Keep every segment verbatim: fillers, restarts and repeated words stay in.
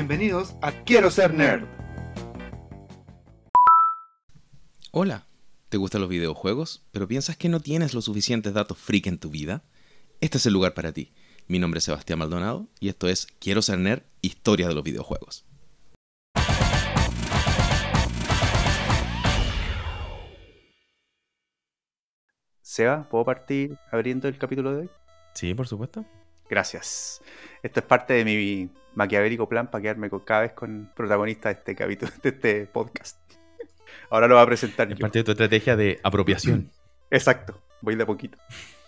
Bienvenidos a Quiero Ser Nerd. Hola, ¿te gustan los videojuegos, pero piensas que no tienes los suficientes datos freak en tu vida? Este es el lugar para ti. Mi nombre es Sebastián Maldonado y esto es Quiero Ser Nerd, historia de los videojuegos. Seba, ¿puedo partir abriendo el capítulo de hoy? Sí, por supuesto. Gracias. Esto es parte de mi maquiavélico plan para quedarme con, cada vez con protagonista de este capítulo, de este podcast. Ahora lo voy a presentar Es yo. parte de tu estrategia de apropiación. Exacto, voy de a poquito.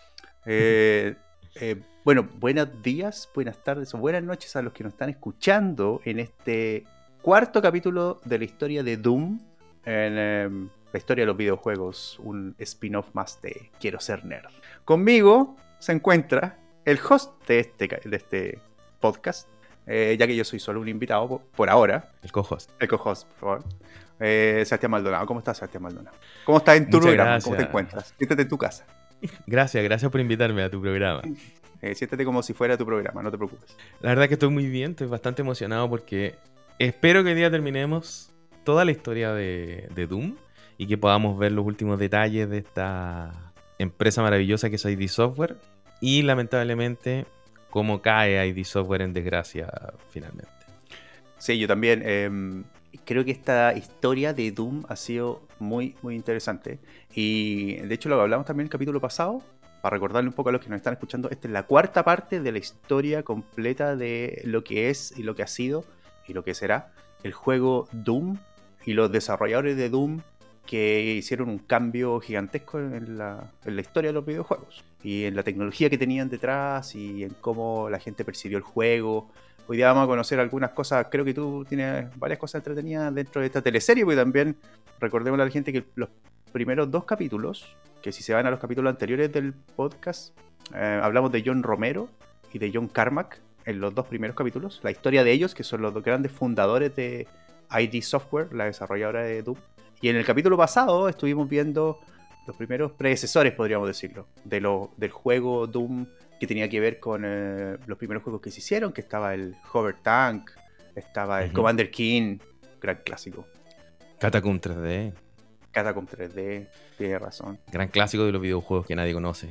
Eh, eh, bueno, buenos días, buenas tardes o buenas noches a los que nos están escuchando en este cuarto capítulo de la historia de Doom, en eh, la historia de los videojuegos, un spin-off más de Quiero Ser Nerd. Conmigo se encuentra el host de este, de este podcast, eh, ya que yo soy solo un invitado por, por ahora. El co-host. El co-host, por favor. Eh, Sebastián Maldonado. ¿Cómo estás, Sebastián Maldonado? ¿Cómo estás en tu Muchas programa? gracias. ¿Cómo te encuentras? Siéntate en tu casa. Gracias, gracias por invitarme a tu programa. Eh, siéntate como si fuera tu programa, no te preocupes. La verdad que estoy muy bien, estoy bastante emocionado porque espero que hoy día terminemos toda la historia de, de Doom y que podamos ver los últimos detalles de esta empresa maravillosa que es I D Software y lamentablemente cómo cae I D Software en desgracia finalmente. Sí, yo también. Eh, creo que esta historia de Doom ha sido muy, muy interesante. Y de hecho lo hablamos también en el capítulo pasado. Para recordarle un poco a los que nos están escuchando, esta es la cuarta parte de la historia completa de lo que es y lo que ha sido y lo que será el juego Doom y los desarrolladores de Doom que hicieron un cambio gigantesco en la, en la historia de los videojuegos y en la tecnología que tenían detrás y en cómo la gente percibió el juego. Hoy día vamos a conocer algunas cosas. Creo que tú tienes varias cosas entretenidas dentro de esta teleserie, porque también recordemos a la gente que los primeros dos capítulos, que si se van a los capítulos anteriores del podcast, eh, hablamos de John Romero y de John Carmack en los dos primeros capítulos. La historia de ellos, que son los dos grandes fundadores de I D Software, la desarrolladora de Doom. Y en el capítulo pasado estuvimos viendo los primeros predecesores, podríamos decirlo, de lo, del juego Doom, que tenía que ver con eh, los primeros juegos que se hicieron, que estaba el Hover Tank, estaba el Uh-huh. Commander King, gran clásico. Catacomb tres D, Catacomb tres D, tiene razón. gran clásico de los videojuegos que nadie conoce.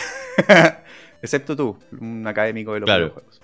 Excepto tú, un académico de los Claro. videojuegos.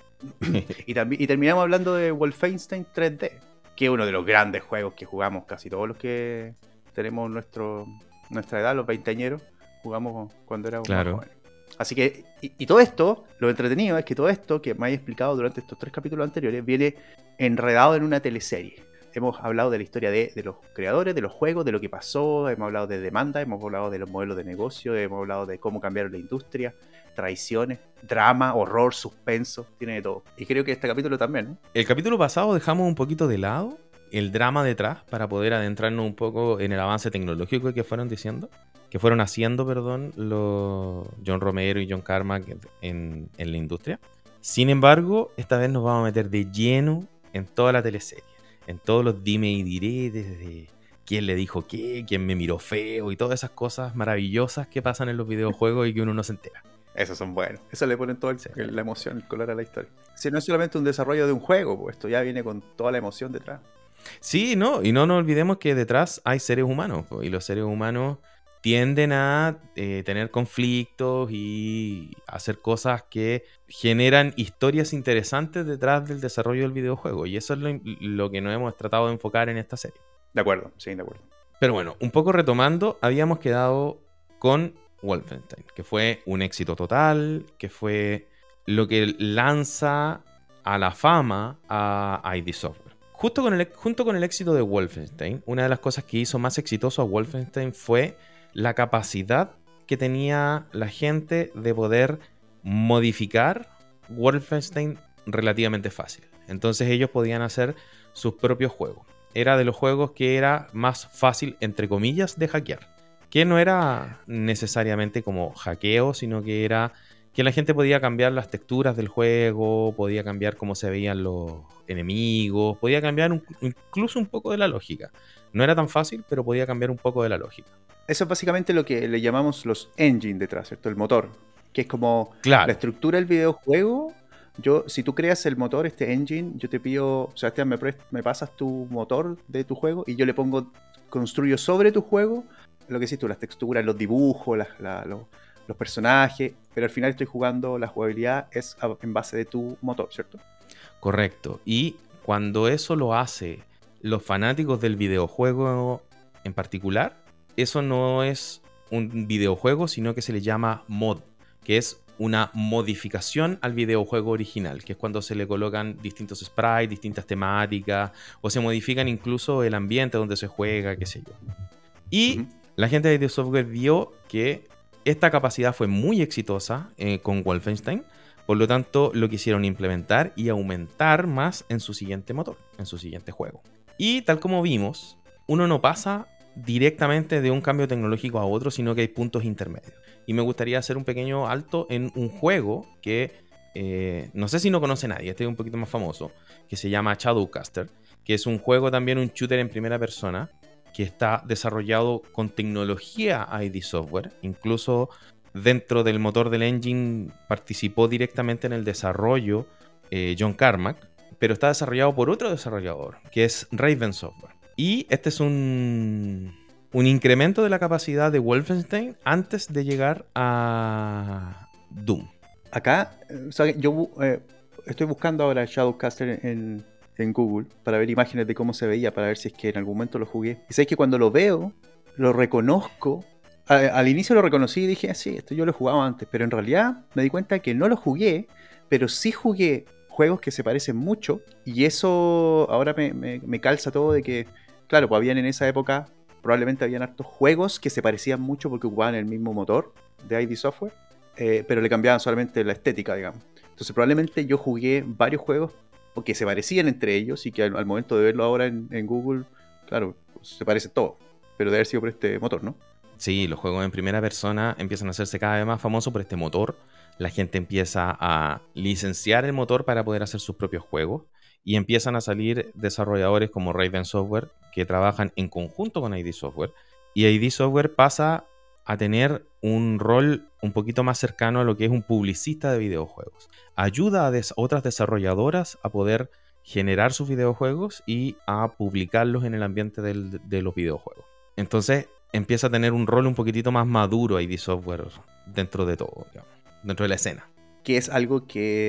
y, tambi- y terminamos hablando de Wolfenstein tres D, que es uno de los grandes juegos que jugamos casi todos los que tenemos nuestro, nuestra edad, los veinteañeros, jugamos cuando éramos Claro. más jóvenes. Así que, y, y todo esto, lo entretenido es que todo esto que me hayas explicado durante estos tres capítulos anteriores viene enredado en una teleserie. Hemos hablado de la historia de, de los creadores, de los juegos, de lo que pasó, hemos hablado de demanda, hemos hablado de los modelos de negocio, hemos hablado de cómo cambiaron la industria, traiciones, drama, horror, suspenso, tiene de todo. Y creo que este capítulo también, ¿no? El capítulo pasado dejamos un poquito de lado el drama detrás para poder adentrarnos un poco en el avance tecnológico que fueron diciendo, que fueron haciendo, perdón, los John Romero y John Carmack en, en la industria. Sin embargo, esta vez nos vamos a meter de lleno en toda la teleserie, en todos los dime y diretes de quién le dijo qué, quién me miró feo y todas esas cosas maravillosas que pasan en los videojuegos y que uno no se entera. Esos son buenos. Eso le ponen toda Sí. la emoción, el color a la historia. Si no es solamente un desarrollo de un juego, pues esto ya viene con toda la emoción detrás. Sí, no, y no nos olvidemos que detrás hay seres humanos, po, y los seres humanos tienden a eh, tener conflictos y hacer cosas que generan historias interesantes detrás del desarrollo del videojuego, y eso es lo, lo que nos hemos tratado de enfocar en esta serie. De acuerdo, sí, de acuerdo. Pero bueno, un poco retomando, habíamos quedado con Wolfenstein, que fue un éxito total, que fue lo que lanza a la fama a I D Software. Justo con el, junto con el éxito de Wolfenstein, una de las cosas que hizo más exitoso a Wolfenstein fue la capacidad que tenía la gente de poder modificar Wolfenstein relativamente fácil. Entonces ellos podían hacer sus propios juegos. Era de los juegos que era más fácil, entre comillas, de hackear. Que no era necesariamente como hackeo, sino que era que la gente podía cambiar las texturas del juego, podía cambiar cómo se veían los enemigos, podía cambiar un, incluso un poco de la lógica. No era tan fácil, pero podía cambiar un poco de la lógica. Eso es básicamente lo que le llamamos los engine detrás, ¿cierto? El motor, que es como Claro. la estructura del videojuego, yo, si tú creas el motor, este engine, yo te pido, Sebastián, me, prest- me pasas tu motor de tu juego y yo le pongo, construyo sobre tu juego lo que decís tú, las texturas, los dibujos, las, la- los, los personajes, pero al final estoy jugando, la jugabilidad es a- en base de tu motor, ¿cierto? Correcto. Y cuando eso lo hace los fanáticos del videojuego en particular, eso no es un videojuego, sino que se le llama mod, que es una modificación al videojuego original, que es cuando se le colocan distintos sprites, distintas temáticas, o se modifican incluso el ambiente donde se juega, qué sé yo. Y Ujú. la gente de I D Software vio que esta capacidad fue muy exitosa eh, con Wolfenstein. Por lo tanto, lo quisieron implementar y aumentar más en su siguiente motor, en su siguiente juego. Y tal como vimos, uno no pasa directamente de un cambio tecnológico a otro, sino que hay puntos intermedios. Y me gustaría hacer un pequeño alto en un juego que eh, no sé si no conoce nadie, este es un poquito más famoso, que se llama Shadowcaster, que es un juego también, un shooter en primera persona, que está desarrollado con tecnología I D Software, incluso dentro del motor del engine participó directamente en el desarrollo eh, John Carmack, pero está desarrollado por otro desarrollador, que es Raven Software. Y este es un, un incremento de la capacidad de Wolfenstein antes de llegar a Doom. Acá, eh, o sea, yo bu- eh, estoy buscando ahora Shadowcaster en, en Google para ver imágenes de cómo se veía, para ver si es que en algún momento lo jugué. Y sabes que cuando lo veo, lo reconozco. A- al inicio lo reconocí y dije, ah, sí, esto yo lo he jugado antes, pero en realidad me di cuenta que no lo jugué, pero sí jugué juegos que se parecen mucho y eso ahora me, me- me calza todo de que, claro, pues habían en esa época, probablemente habían hartos juegos que se parecían mucho porque ocupaban el mismo motor de I D Software, eh, pero le cambiaban solamente la estética, digamos. Entonces probablemente yo jugué varios juegos que se parecían entre ellos y que al, al momento de verlo ahora en, en Google, claro, pues, se parece todo, pero debe haber sido por este motor, ¿no? Sí, los juegos en primera persona empiezan a hacerse cada vez más famosos por este motor. La gente empieza a licenciar el motor para poder hacer sus propios juegos. Y empiezan a salir desarrolladores como Raven Software que trabajan en conjunto con I D Software. Y I D Software pasa a tener un rol un poquito más cercano a lo que es un publicista de videojuegos. Ayuda a des- otras desarrolladoras a poder generar sus videojuegos y a publicarlos en el ambiente del- de los videojuegos. Entonces empieza a tener un rol un poquitito más maduro I D Software dentro de todo, digamos, dentro de la escena. Que es algo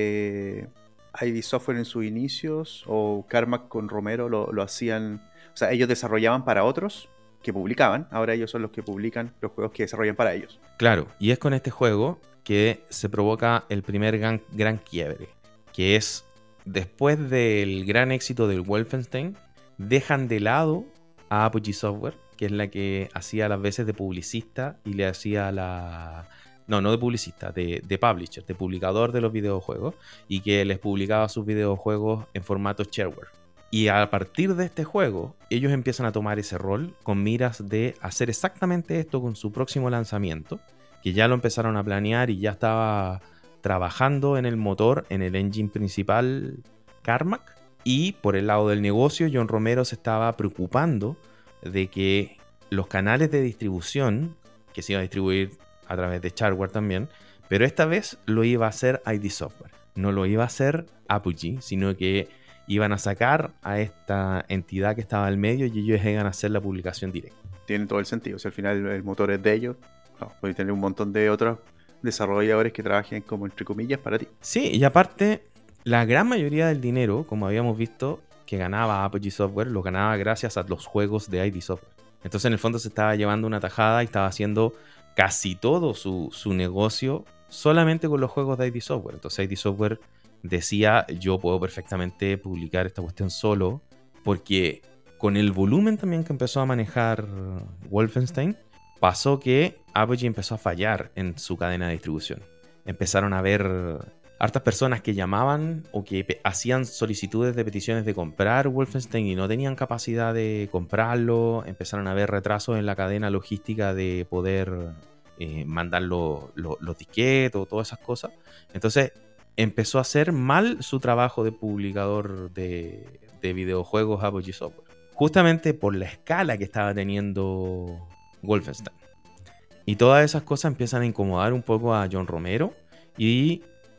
que I D Software en sus inicios o Carmack con Romero lo, lo hacían, o sea, ellos desarrollaban para otros que publicaban, ahora ellos son los que publican los juegos que desarrollan para ellos. Claro, y es con este juego que se provoca el primer gran, gran quiebre, que es después del gran éxito del Wolfenstein, dejan de lado a Apogee Software, que es la que hacía las veces de publicista y le hacía la... No, no de publicista, de, de publisher, de publicador de los videojuegos, y que les publicaba sus videojuegos en formato shareware. Y a partir de este juego, ellos empiezan a tomar ese rol con miras de hacer exactamente esto con su próximo lanzamiento, que ya lo empezaron a planear y ya estaba trabajando en el motor, en el engine principal Carmack. Y por el lado del negocio, John Romero se estaba preocupando de que los canales de distribución, que se iban a distribuir a través de shareware también, pero esta vez lo iba a hacer I D Software. No lo iba a hacer Apogee, sino que iban a sacar a esta entidad que estaba al medio y ellos iban a hacer la publicación directa. Tiene todo el sentido, si al final el motor es de ellos, no, puede tener un montón de otros desarrolladores que trabajen como entre comillas para ti. Sí, y aparte, la gran mayoría del dinero, como habíamos visto, que ganaba Apogee Software, lo ganaba gracias a los juegos de I D Software. Entonces, en el fondo, se estaba llevando una tajada y estaba haciendo casi todo su, su negocio solamente con los juegos de I D Software. Entonces, I D Software decía, yo puedo perfectamente publicar esta cuestión solo, porque con el volumen también que empezó a manejar Wolfenstein, pasó que Apogee empezó a fallar en su cadena de distribución. Empezaron a haber hartas personas que llamaban o que pe- hacían solicitudes de peticiones de comprar Wolfenstein y no tenían capacidad de comprarlo. Empezaron a haber retrasos en la cadena logística de poder eh, mandar lo- lo- los disquetes o todas esas cosas. Entonces empezó a hacer mal su trabajo de publicador de, de videojuegos Apogee Software. Justamente por la escala que estaba teniendo Wolfenstein. Y todas esas cosas empiezan a incomodar un poco a John Romero y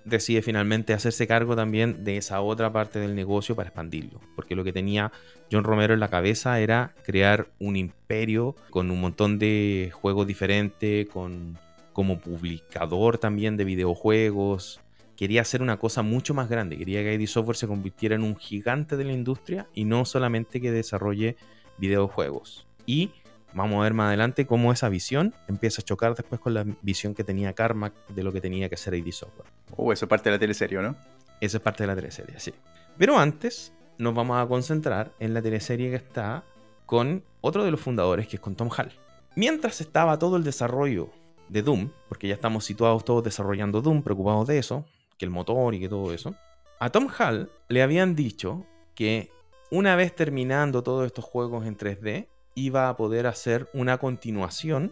decide finalmente hacerse cargo también de esa otra parte del negocio para expandirlo. Porque lo que tenía John Romero en la cabeza era crear un imperio con un montón de juegos diferentes, con, como publicador también de videojuegos. Quería hacer una cosa mucho más grande. Quería que I D Software se convirtiera en un gigante de la industria y no solamente que desarrolle videojuegos. Y vamos a ver más adelante cómo esa visión empieza a chocar después con la visión que tenía Carmack de lo que tenía que hacer I D Software. Uh, eso es parte de la teleserie, ¿no? Eso es parte de la teleserie, sí. Pero antes nos vamos a concentrar en la teleserie que está con otro de los fundadores, que es con Tom Hall. Mientras estaba todo el desarrollo de Doom, porque ya estamos situados todos desarrollando Doom, preocupados de eso, que el motor y que todo eso, a Tom Hall le habían dicho que una vez terminando todos estos juegos en tres D, iba a poder hacer una continuación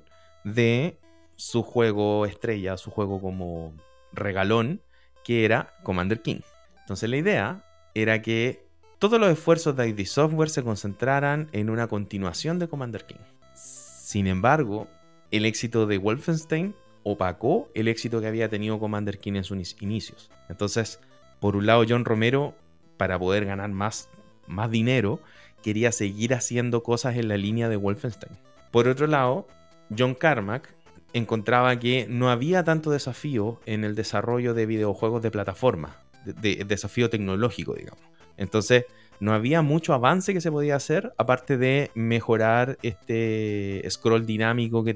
de su juego estrella, su juego como regalón, que era Commander King. Entonces la idea era que todos los esfuerzos de I D Software se concentraran en una continuación de Commander King. Sin embargo, el éxito de Wolfenstein opacó el éxito que había tenido Commander King en sus inicios. Entonces, por un lado, John Romero, para poder ganar más, más dinero, quería seguir haciendo cosas en la línea de Wolfenstein. Por otro lado, John Carmack encontraba que no había tanto desafío en el desarrollo de videojuegos de plataforma, de, de desafío tecnológico, digamos. Entonces, no había mucho avance que se podía hacer, aparte de mejorar este scroll dinámico que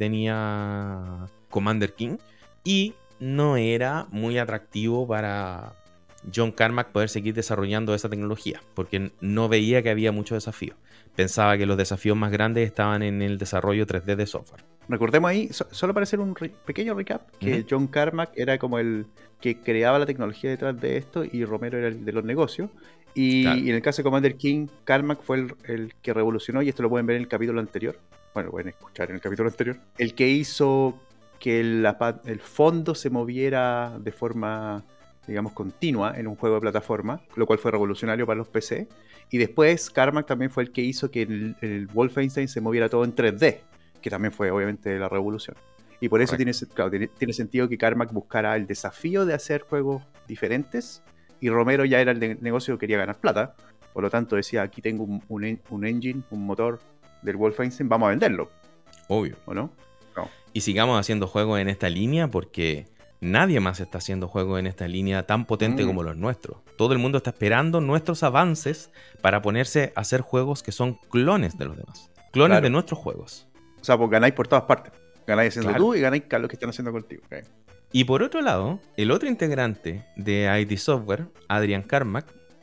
tenía Commander King, y no era muy atractivo para John Carmack poder seguir desarrollando esa tecnología, porque no veía que había mucho desafío. Pensaba que los desafíos más grandes estaban en el desarrollo tres D de software. Recordemos ahí, so, solo para hacer un re pequeño recap, que uh-huh. John Carmack era como el que creaba la tecnología detrás de esto y Romero era el de los negocios. Y, claro. y en el caso de Commander King, Carmack fue el, el que revolucionó, y esto lo pueden ver en el capítulo anterior. Bueno, lo pueden escuchar en el capítulo anterior. El que hizo que la, el fondo se moviera de forma, digamos, continua en un juego de plataforma, lo cual fue revolucionario para los P C. Y después Carmack también fue el que hizo que el, el Wolfenstein se moviera todo en tres D, que también fue obviamente la revolución. Y por eso tiene, claro, tiene, tiene sentido que Carmack buscara el desafío de hacer juegos diferentes, y Romero ya era el de negocio que quería ganar plata. Por lo tanto decía, aquí tengo un, un, un engine, un motor del Wolfenstein, vamos a venderlo. Obvio. ¿O no? No. Y sigamos haciendo juegos en esta línea, porque nadie más está haciendo juegos en esta línea tan potente mm. como los nuestros. Todo el mundo está esperando nuestros avances para ponerse a hacer juegos que son clones de los demás. Clones claro. de nuestros juegos. O sea, pues ganáis por todas partes. Ganáis haciendo claro. tú y ganáis los que están haciendo contigo. Okay. Y por otro lado, el otro integrante de I D Software, Adrian Carmack,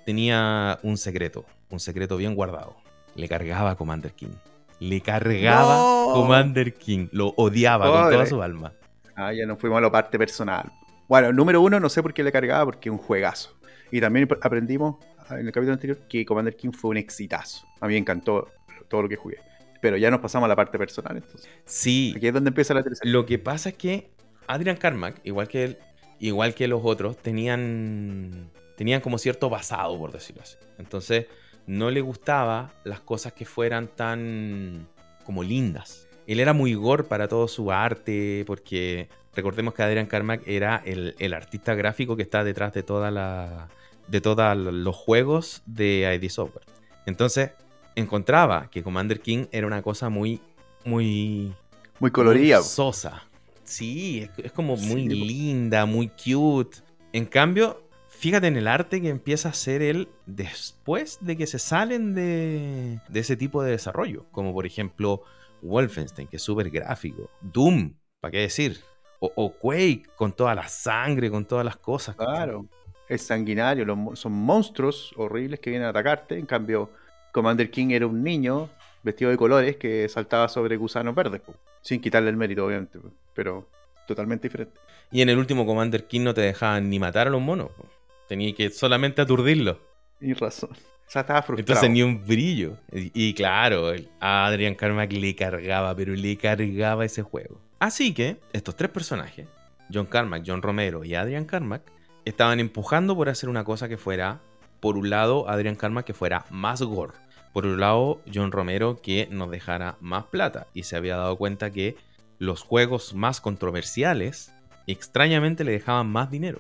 tenía un secreto. Un secreto bien guardado. Le cargaba a Commander King. Le cargaba no. Commander King. Lo odiaba Joder. con toda su alma. Ah, ya nos fuimos a la parte personal. Bueno, número uno, no sé por qué le cargaba, porque es un juegazo. Y también aprendimos en el capítulo anterior que Commander King fue un exitazo. A mí me encantó todo lo que jugué. Pero ya nos pasamos a la parte personal, entonces. Sí. Aquí es donde empieza la tercera. Lo que pasa es que Adrian Carmack, igual que él, igual que los otros, tenían, tenían como cierto pasado, por decirlo así. Entonces, no le gustaba las cosas que fueran tan como lindas. Él era muy gore para todo su arte, porque recordemos que Adrian Carmack era el, el artista gráfico que está detrás de toda la, de todos los juegos de I D Software. Entonces, encontraba que Commander King era una cosa muy, muy, muy colorida, muy sosa. Sí, es, es como muy sí, linda, muy cute. En cambio, fíjate en el arte que empieza a hacer él después de que se salen de, de ese tipo de desarrollo. Como por ejemplo Wolfenstein, que es súper gráfico. Doom, ¿para qué decir? O, o Quake, con toda la sangre, con todas las cosas. Claro, es sanguinario, los, son monstruos horribles que vienen a atacarte. En cambio, Commander King era un niño vestido de colores que saltaba sobre gusanos verdes, po. Sin quitarle el mérito, obviamente, po. Pero totalmente diferente. Y en el último Commander King no te dejaban ni matar a los monos, po. Tenías que solamente aturdirlos. Y razón. O sea, estaba frustrado. Entonces ni un brillo. Y, y claro, a Adrian Carmack le cargaba, pero le cargaba ese juego. Así que estos tres personajes, John Carmack, John Romero y Adrian Carmack, estaban empujando por hacer una cosa que fuera, por un lado, Adrian Carmack que fuera más gore. Por un lado, John Romero que nos dejara más plata. Y se había dado cuenta que los juegos más controversiales extrañamente le dejaban más dinero.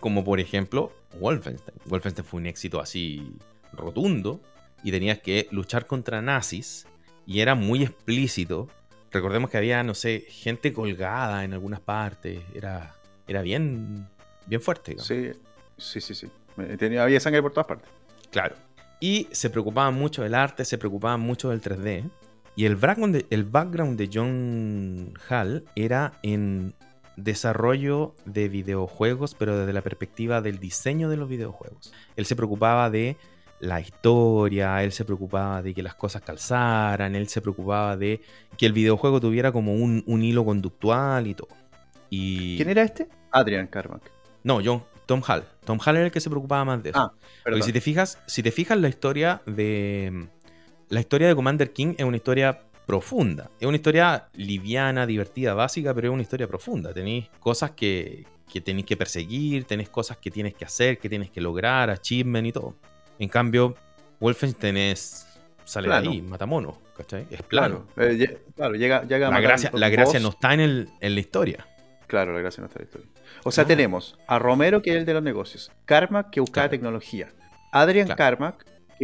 como por ejemplo Wolfenstein. Wolfenstein fue un éxito así rotundo y tenías que luchar contra nazis y era muy explícito. Recordemos que había, no sé, gente colgada en algunas partes. Era, era bien, bien fuerte, digamos. Sí, sí, sí, sí. Tenía, había sangre por todas partes. Claro. Y se preocupaban mucho del arte, se preocupaban mucho del tres D. Y el background de, el background de John Hall era en desarrollo de videojuegos, pero desde la perspectiva del diseño de los videojuegos. Él se preocupaba de la historia, él se preocupaba de que las cosas calzaran, él se preocupaba de que el videojuego tuviera como un, un hilo conductual y todo. Y... ¿Quién era este? Adrian Carmack. No, John, Tom Hall. Tom Hall era el que se preocupaba más de eso. Ah, perdón. Porque si te fijas, si te fijas la historia de... La historia de Commander King es una historia profunda. Es una historia liviana, divertida, básica, pero es una historia profunda. Tenéis cosas que, que tenéis que perseguir, tenéis cosas que tienes que hacer, que tienes que lograr, achievement y todo. En cambio, Wolfenstein es... Sale Plano. de ahí, mata mono, ¿cachai? Es plano. Claro, eh, lle- claro llega, llega a La matar gracia, un la gracia boss. no está en, el, en la historia. Claro, la gracia no está en la historia. O sea, Ah. tenemos a Romero, que es el de los negocios. Carmack, que buscaba Claro. tecnología. Adrian Claro. Carmack, que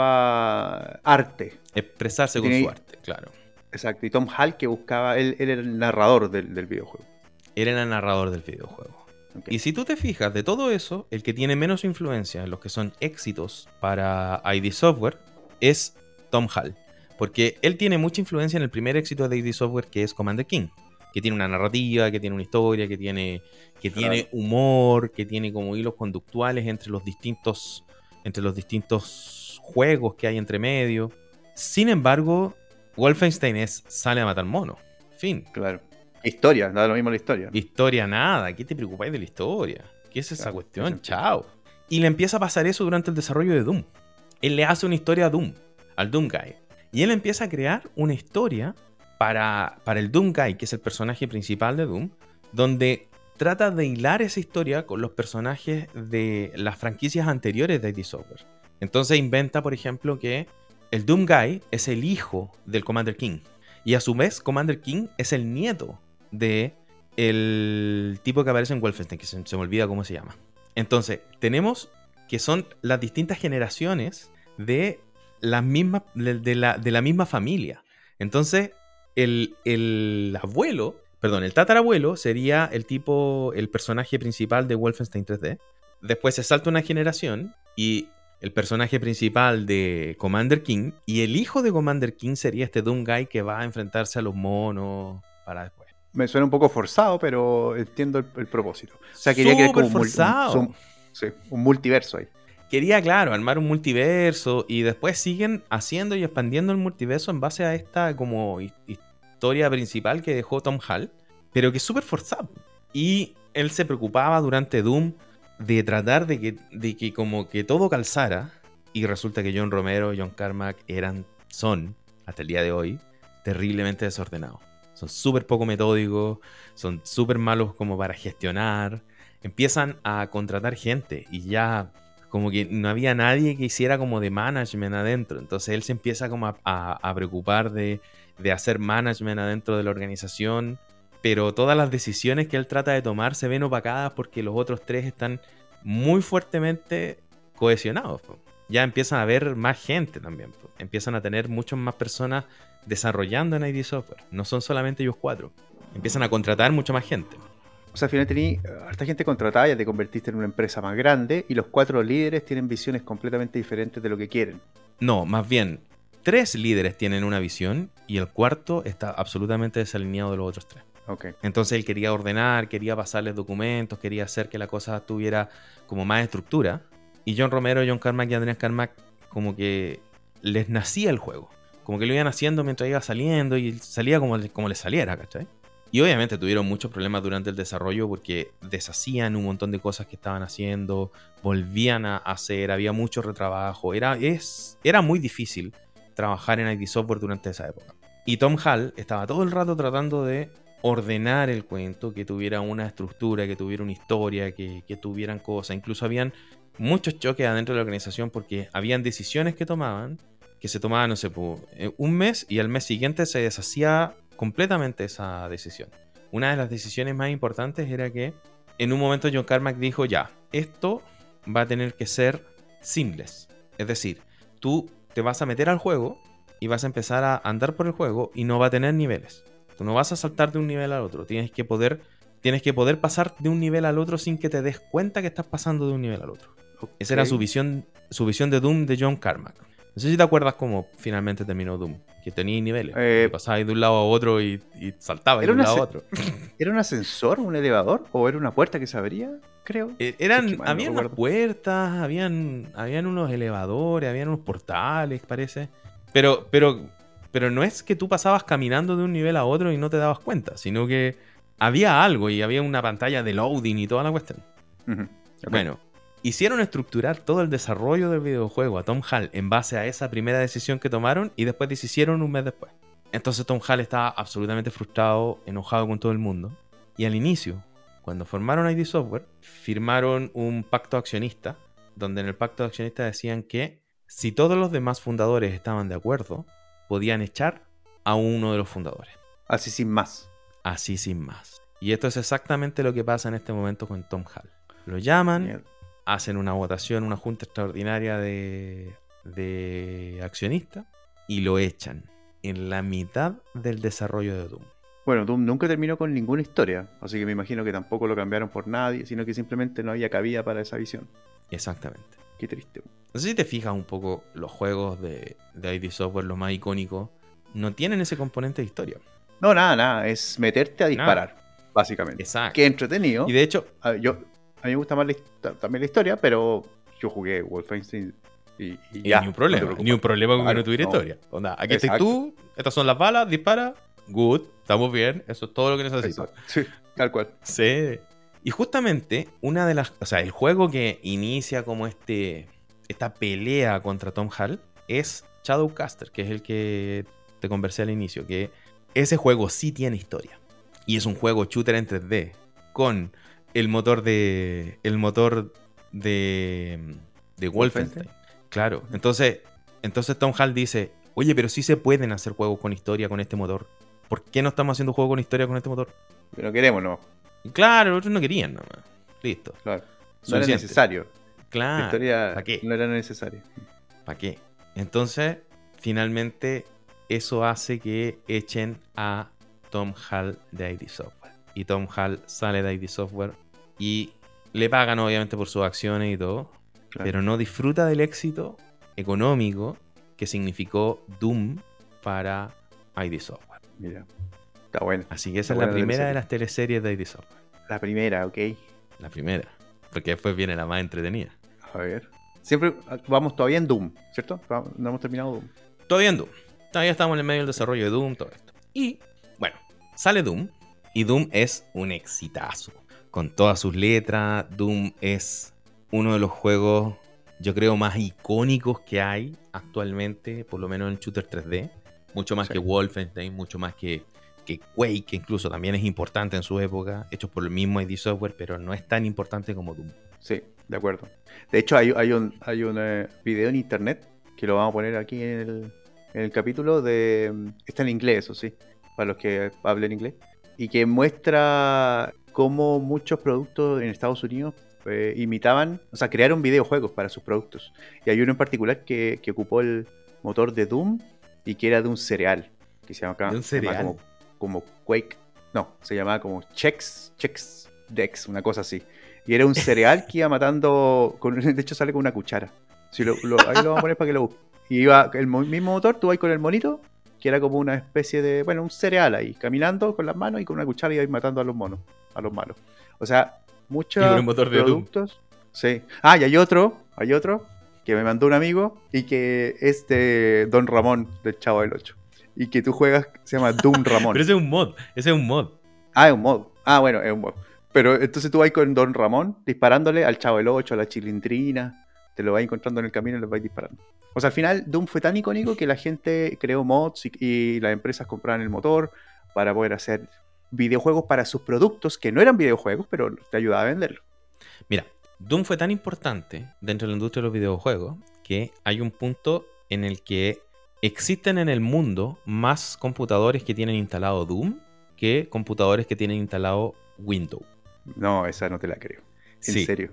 buscaba arte. Expresarse con Tiene- su arte, claro. Exacto. Y Tom Hall, que buscaba... Él, él era el narrador del, del videojuego. Era el narrador del videojuego. Ok. Y si tú te fijas, de todo eso, el que tiene menos influencia en los que son éxitos para I D Software es Tom Hall. Porque él tiene mucha influencia en el primer éxito de I D Software, que es Commander King. Que tiene una narrativa, que tiene una historia, que tiene, que Claro. tiene humor, que tiene como hilos conductuales entre los distintos, entre los distintos juegos que hay entre medio. Sin embargo, Wolfenstein es sale a matar mono. Fin. Claro. Historia, da lo mismo la historia. Historia nada, ¿qué te preocupáis de la historia? ¿Qué es esa Claro, cuestión? sí, sí. Chao. Y le empieza a pasar eso durante el desarrollo de Doom. Él le hace una historia a Doom, al Doom Guy. Y él empieza a crear una historia para, para el Doom Guy, que es el personaje principal de Doom, donde trata de hilar esa historia con los personajes de las franquicias anteriores de I D Software. Entonces inventa, por ejemplo, que el Doom Guy es el hijo del Commander King. Y a su vez, Commander King es el nieto de el tipo que aparece en Wolfenstein, que se, se me olvida cómo se llama. Entonces, tenemos que son las distintas generaciones de la misma, de, de la, de la misma familia. Entonces, el, el abuelo, perdón, el tatarabuelo sería el tipo, el personaje principal de Wolfenstein tres D. Después se salta una generación y el personaje principal de Commander King y el hijo de Commander King sería este Doom Guy que va a enfrentarse a los monos para después. Me suena un poco forzado, pero entiendo el, el propósito. O sea, quería crear como un, mul- un- Superforzado. un- sí, un multiverso ahí. Quería, claro, armar un multiverso y después siguen haciendo y expandiendo el multiverso en base a esta como hi- historia principal que dejó Tom Hall, pero que es súper forzado. Y él se preocupaba durante Doom de tratar de que, de que como que todo calzara, y resulta que John Romero y John Carmack eran, son, hasta el día de hoy, terriblemente desordenados. Son súper poco metódicos, son súper malos como para gestionar. Empiezan a contratar gente y ya como que no había nadie que hiciera como de management adentro. Entonces él se empieza como a, a, a preocupar de, de hacer management adentro de la organización. Pero todas las decisiones que él trata de tomar se ven opacadas porque los otros tres están muy fuertemente cohesionados, po. Ya empiezan a haber más gente también, po. Empiezan a tener muchas más personas desarrollando en I D Software. No son solamente ellos cuatro. Empiezan a contratar mucha más gente. O sea, al final tení harta gente contratada, ya te convertiste en una empresa más grande y los cuatro líderes tienen visiones completamente diferentes de lo que quieren. No, más bien, tres líderes tienen una visión y el cuarto está absolutamente desalineado de los otros tres. Ok. Entonces él quería ordenar, quería pasarles documentos, quería hacer que la cosa tuviera como más estructura. Y John Romero, John Carmack y Andreas Carmack como que les nacía el juego. Como que lo iban haciendo mientras iba saliendo y salía como, como les saliera, ¿cachai? Y obviamente tuvieron muchos problemas durante el desarrollo porque deshacían un montón de cosas que estaban haciendo, volvían a hacer, había mucho retrabajo. Era, es, era muy difícil trabajar en I D Software durante esa época. Y Tom Hall estaba todo el rato tratando de ordenar el cuento, que tuviera una estructura, que tuviera una historia, que, que tuvieran cosas. Incluso habían muchos choques adentro de la organización porque habían decisiones que tomaban, que se tomaban, no sé, por un mes y al mes siguiente se deshacía completamente esa decisión. Una de las decisiones más importantes era que en un momento John Carmack dijo, ya, esto va a tener que ser seamless. Es decir, tú te vas a meter al juego y vas a empezar a andar por el juego y no va a tener niveles. Tú no vas a saltar de un nivel al otro. Tienes que poder, tienes que poder pasar de un nivel al otro sin que te des cuenta que estás pasando de un nivel al otro. Okay. Esa era su visión, su visión de Doom de John Carmack. No sé si te acuerdas cómo finalmente terminó Doom. Que tenía niveles. Eh, pasabas de un lado a otro y, y saltabas de un lado a otro. ¿Era un ascensor, un elevador? ¿O era una puerta que se abría? Creo. Eh, eran, es que habían no unas puertas, habían, habían unos elevadores, habían unos portales, parece. Pero, pero, pero no es que tú pasabas caminando de un nivel a otro y no te dabas cuenta, sino que había algo y había una pantalla de loading y toda la cuestión. Uh-huh. Okay. Bueno, hicieron estructurar todo el desarrollo del videojuego a Tom Hall en base a esa primera decisión que tomaron y después deshicieron un mes después. Entonces Tom Hall estaba absolutamente frustrado, enojado con todo el mundo. Y al inicio, cuando formaron I D Software, firmaron un pacto accionista, donde en el pacto de accionistas decían que si todos los demás fundadores estaban de acuerdo, podían echar a uno de los fundadores. Así sin más. Así sin más. Y esto es exactamente lo que pasa en este momento con Tom Hall. Lo llaman... Mierda. Hacen una votación, una junta extraordinaria de, de accionistas y lo echan en la mitad del desarrollo de Doom. Bueno, Doom nunca terminó con ninguna historia, así que me imagino que tampoco lo cambiaron por nadie, sino que simplemente no había cabida para esa visión. Exactamente. Qué triste. No sé si te fijas un poco, los juegos de, de I D Software, los más icónicos, no tienen ese componente de historia. No, nada, nada, es meterte a disparar, nada. Básicamente. Exacto. Qué entretenido. Y de hecho... A ver, yo... A mí me gusta más la, también la historia, pero yo jugué Wolfenstein y, y, y ya. Ni un problema, no ni un problema con claro, que no tuviera no. historia. Onda, aquí estás tú, estas son las balas, dispara, good, estamos bien, eso es todo lo que necesito. Sí, tal cual. Sí. Y justamente, una de las... O sea, el juego que inicia como este esta pelea contra Tom Hall es Shadowcaster, que es el que te conversé al inicio, que ese juego sí tiene historia. Y es un juego shooter en tres D, con... El motor de. El motor de. De Wolfenstein. Claro. Entonces. Entonces Tom Hall dice. Oye, pero sí se pueden hacer juegos con historia con este motor. ¿Por qué no estamos haciendo juegos con historia con este motor? Pero no queremos, ¿no? Claro, los otros no querían nada más. Listo. Claro. No Suficiente. Era necesario. Claro. La historia ¿Para qué? No era necesaria. ¿Para qué? Entonces, finalmente, eso hace que echen a Tom Hall de I D Software. Y Tom Hall sale de I D Software. Y le pagan obviamente por sus acciones y todo, claro. Pero no disfruta del éxito económico que significó Doom para I D Software. Mira, está bueno. Así que esa está es la primera de las teleseries de I D Software. La primera, ok. La primera, porque después viene la más entretenida. A ver. Siempre vamos todavía en Doom, ¿cierto? No hemos terminado Doom. Todavía en Doom. Todavía estamos en el medio del desarrollo de Doom, todo esto. Y, bueno, sale Doom, y Doom es un exitazo. Con todas sus letras, Doom es uno de los juegos, yo creo, más icónicos que hay actualmente, por lo menos en shooter tres D. Mucho más sí. que Wolfenstein, mucho más que, que Quake, que incluso también es importante en su época, hechos por el mismo I D Software, pero no es tan importante como Doom. Sí, de acuerdo. De hecho, hay, hay un, hay un eh, video en internet, que lo vamos a poner aquí en el, en el capítulo, de está en inglés, eso sí, para los que hablen inglés, y que muestra... cómo muchos productos en Estados Unidos eh, imitaban, o sea, crearon videojuegos para sus productos. Y hay uno en particular que, que ocupó el motor de Doom y que era de un cereal, que se llama, ¿De un se llama como, como Quake, no, se llamaba como Chex, Chex Dex, una cosa así. Y era un cereal que iba matando, con, de hecho sale con una cuchara. Si lo, lo, ahí lo vamos a poner para que lo busquen. Y iba el mismo motor, tú vas con el monito, que era como una especie de, bueno, un cereal ahí, caminando con las manos y con una cuchara y ahí matando a los monos, a los malos. O sea, muchos productos. Sí. Ah, y hay otro, hay otro que me mandó un amigo y que es de Don Ramón, del Chavo del ocho. Y que tú juegas, se llama Doom Ramón. Pero ese es un mod, ese es un mod. Ah, es un mod. Ah, bueno, es un mod. Pero entonces tú vas con Don Ramón disparándole al Chavo del ocho, a la Chilindrina. Te lo vas encontrando en el camino y lo vas disparando. O sea, al final Doom fue tan icónico que la gente creó mods y, y las empresas compraban el motor para poder hacer videojuegos para sus productos, que no eran videojuegos, pero te ayudaba a venderlo. Mira, Doom fue tan importante dentro de la industria de los videojuegos que hay un punto en el que existen en el mundo más computadores que tienen instalado Doom que computadores que tienen instalado Windows. No, esa no te la creo. ¿En sí. serio?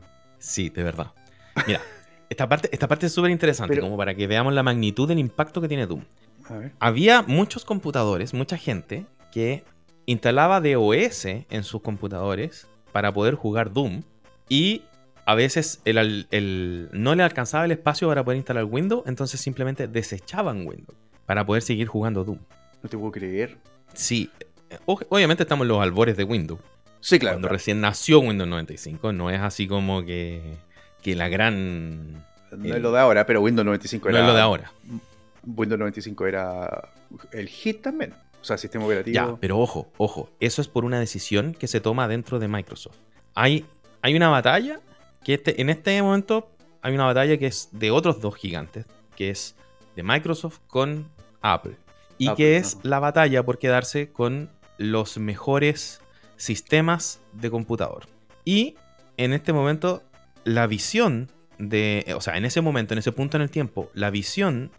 Sí, de verdad. Mira, esta parte, esta parte es súper interesante, Pero- como para que veamos la magnitud del impacto que tiene Doom. A ver. Había muchos computadores, mucha gente, que instalaba DOS en sus computadores para poder jugar Doom. Y a veces el, al- el- no le alcanzaba el espacio para poder instalar Windows, entonces simplemente desechaban Windows para poder seguir jugando Doom. No te puedo creer. Sí, o- obviamente estamos en los albores de Windows. Sí, claro. Cuando claro. recién nació Windows noventa y cinco, no es así como que, que la gran... No el- es lo de ahora, pero Windows noventa y cinco No era. es lo de ahora. Windows noventa y cinco era el hit también. O sea, sistema operativo. Ya, pero ojo, ojo, eso es por una decisión que se toma dentro de Microsoft. Hay, hay una batalla que este, en este momento hay una batalla que es de otros dos gigantes, que es de Microsoft con Apple. Y Apple, que es ajá. la batalla por quedarse con los mejores sistemas de computador. Y en este momento la visión de, o sea, en ese momento, en ese punto en el tiempo, la visión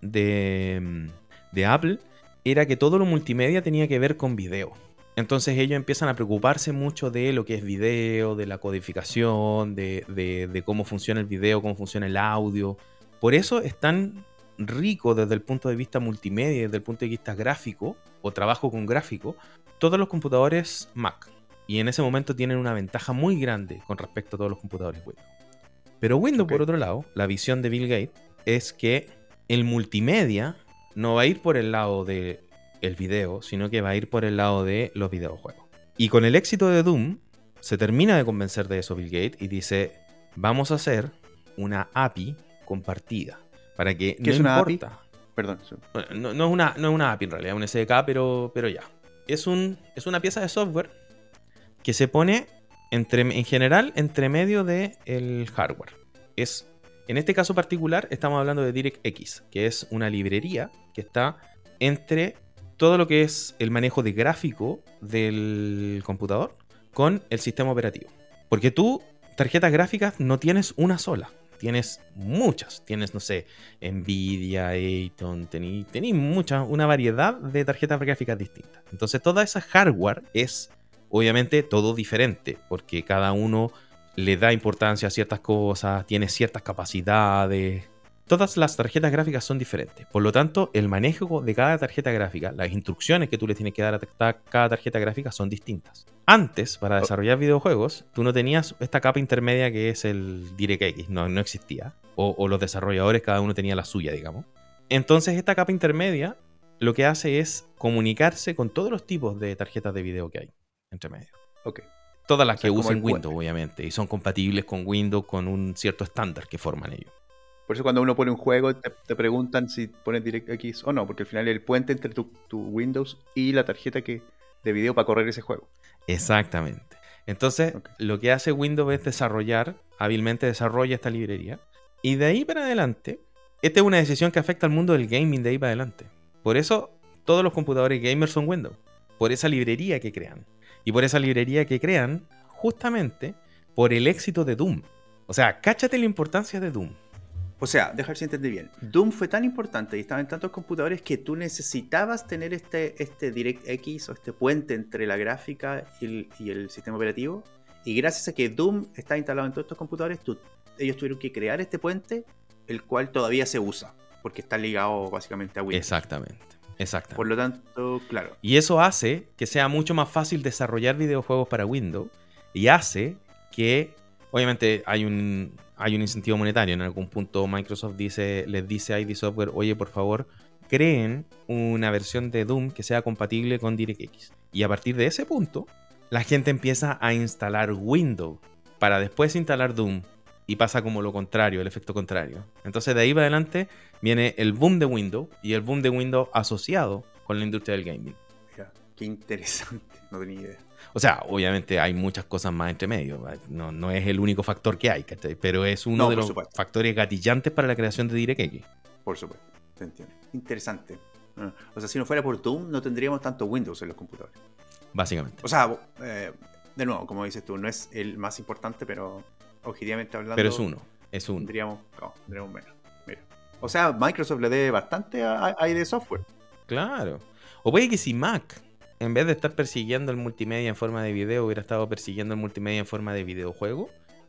de, de Apple era que todo lo multimedia tenía que ver con video. Entonces ellos empiezan a preocuparse mucho de lo que es video, de la codificación, de, de, de cómo funciona el video, cómo funciona el audio. Por eso es tan rico desde el punto de vista multimedia, desde el punto de vista gráfico o trabajo con gráfico, todos los computadores Mac. Y en ese momento tienen una ventaja muy grande con respecto a todos los computadores Windows. Pero Windows, Ok. por otro lado, la visión de Bill Gates es que el multimedia no va a ir por el lado del video, sino que va a ir por el lado de los videojuegos. Y con el éxito de Doom, se termina de convencer de eso Bill Gates y dice, vamos a hacer una A P I compartida. Para que ¿Qué no es una A P I? importa. Perdón. sí. No, no es una, no es una A P I en realidad, es un S D K, pero, pero ya. Es, un, es una pieza de software que se pone entre, en general entre medio del hardware. Es, en este caso particular estamos hablando de DirectX, que es una librería que está entre todo lo que es el manejo de gráfico del computador con el sistema operativo. Porque tú, tarjetas gráficas, no tienes una sola. Tienes muchas. Tienes, no sé, Nvidia, Atom, tení, tení mucha, una variedad de tarjetas gráficas distintas. Entonces, toda esa hardware es, obviamente, todo diferente, porque cada uno le da importancia a ciertas cosas, tiene ciertas capacidades. Todas las tarjetas gráficas son diferentes. Por lo tanto, el manejo de cada tarjeta gráfica, las instrucciones que tú le tienes que dar a ta- cada tarjeta gráfica son distintas. Antes, para desarrollar videojuegos, tú no tenías esta capa intermedia que es el DirectX, no, no existía. O, o los desarrolladores, cada uno tenía la suya, digamos. Entonces, esta capa intermedia lo que hace es comunicarse con todos los tipos de tarjetas de video que hay entre medio. Ok. Todas las O sea, que como usen el Windows, puente. obviamente, y son compatibles con Windows con un cierto estándar que forman ellos. Por eso cuando uno pone un juego te, te preguntan si pones DirectX o no, porque al final es el puente entre tu, tu Windows y la tarjeta que, de video para correr ese juego. Exactamente. Entonces, Ok. lo que hace Windows es desarrollar, hábilmente desarrolla esta librería. Y de ahí para adelante, esta es una decisión que afecta al mundo del gaming de ahí para adelante. Por eso, todos los computadores gamers son Windows. Por esa librería que crean. Y por esa librería que crean, justamente, por el éxito de Doom. O sea, cáchate la importancia de Doom. O sea, dejar si entendí bien. Doom fue tan importante y estaba en tantos computadores que tú necesitabas tener este, este DirectX o este puente entre la gráfica y el, y el sistema operativo. Y gracias a que Doom está instalado en todos estos computadores, tú- ellos tuvieron que crear este puente, el cual todavía se usa, porque está ligado básicamente a Windows. Exactamente. Exactamente. Por lo tanto, claro. Y eso hace que sea mucho más fácil desarrollar videojuegos para Windows y hace que, obviamente, hay un, hay un incentivo monetario. En algún punto Microsoft dice, les dice a I D Software, oye, por favor, creen una versión de Doom que sea compatible con DirectX. Y a partir de ese punto, la gente empieza a instalar Windows para después instalar Doom. Y pasa como lo contrario, el efecto contrario. Entonces de ahí para adelante viene el boom de Windows y el boom de Windows asociado con la industria del gaming. Mira, qué interesante. No tenía idea. O sea, obviamente hay muchas cosas más entre medio. No, no es el único factor que hay, ¿cachai? Pero es uno No, de por los supuesto. factores gatillantes para la creación de DirectX. Por supuesto. Te entiendo. Interesante. Ah, O sea, si no fuera por Doom, no tendríamos tanto Windows en los computadores. Básicamente. O sea, eh, de nuevo, como dices tú, no es el más importante, pero objetivamente hablando. Pero es uno. Es uno. Tendríamos, no, tendríamos menos. Mira. O sea, Microsoft le debe bastante a, a I D Software. Claro. O puede que si Mac, en vez de estar persiguiendo el multimedia en forma de video, hubiera estado persiguiendo el multimedia en forma de videojuego,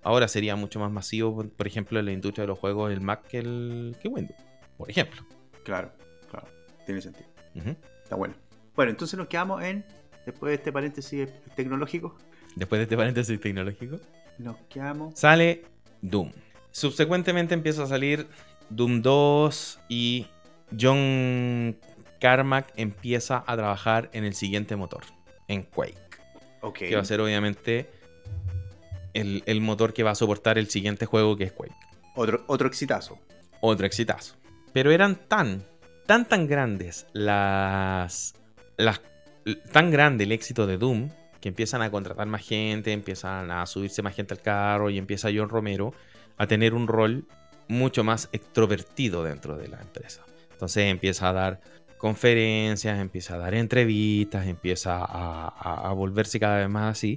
ahora sería mucho más masivo, por- por ejemplo, en la industria de los juegos, el Mac que, el, que Windows, por ejemplo. Claro, claro. Tiene sentido. Ujú. Está bueno. Bueno, entonces nos quedamos en, después de este paréntesis tecnológico, Después de este paréntesis tecnológico, nos quedamos... sale Doom. Subsecuentemente empieza a salir Doom dos y John Carmack empieza a trabajar en el siguiente motor, en Quake, Ok. que va a ser obviamente el, el motor que va a soportar el siguiente juego, que es Quake. Otro, otro exitazo. Otro exitazo. Pero eran tan, tan, tan grandes las, las... tan grande el éxito de Doom que empiezan a contratar más gente, empiezan a subirse más gente al carro y empieza John Romero a tener un rol mucho más extrovertido dentro de la empresa. Entonces empieza a dar conferencias, empieza a dar entrevistas, empieza a, a, a volverse cada vez más así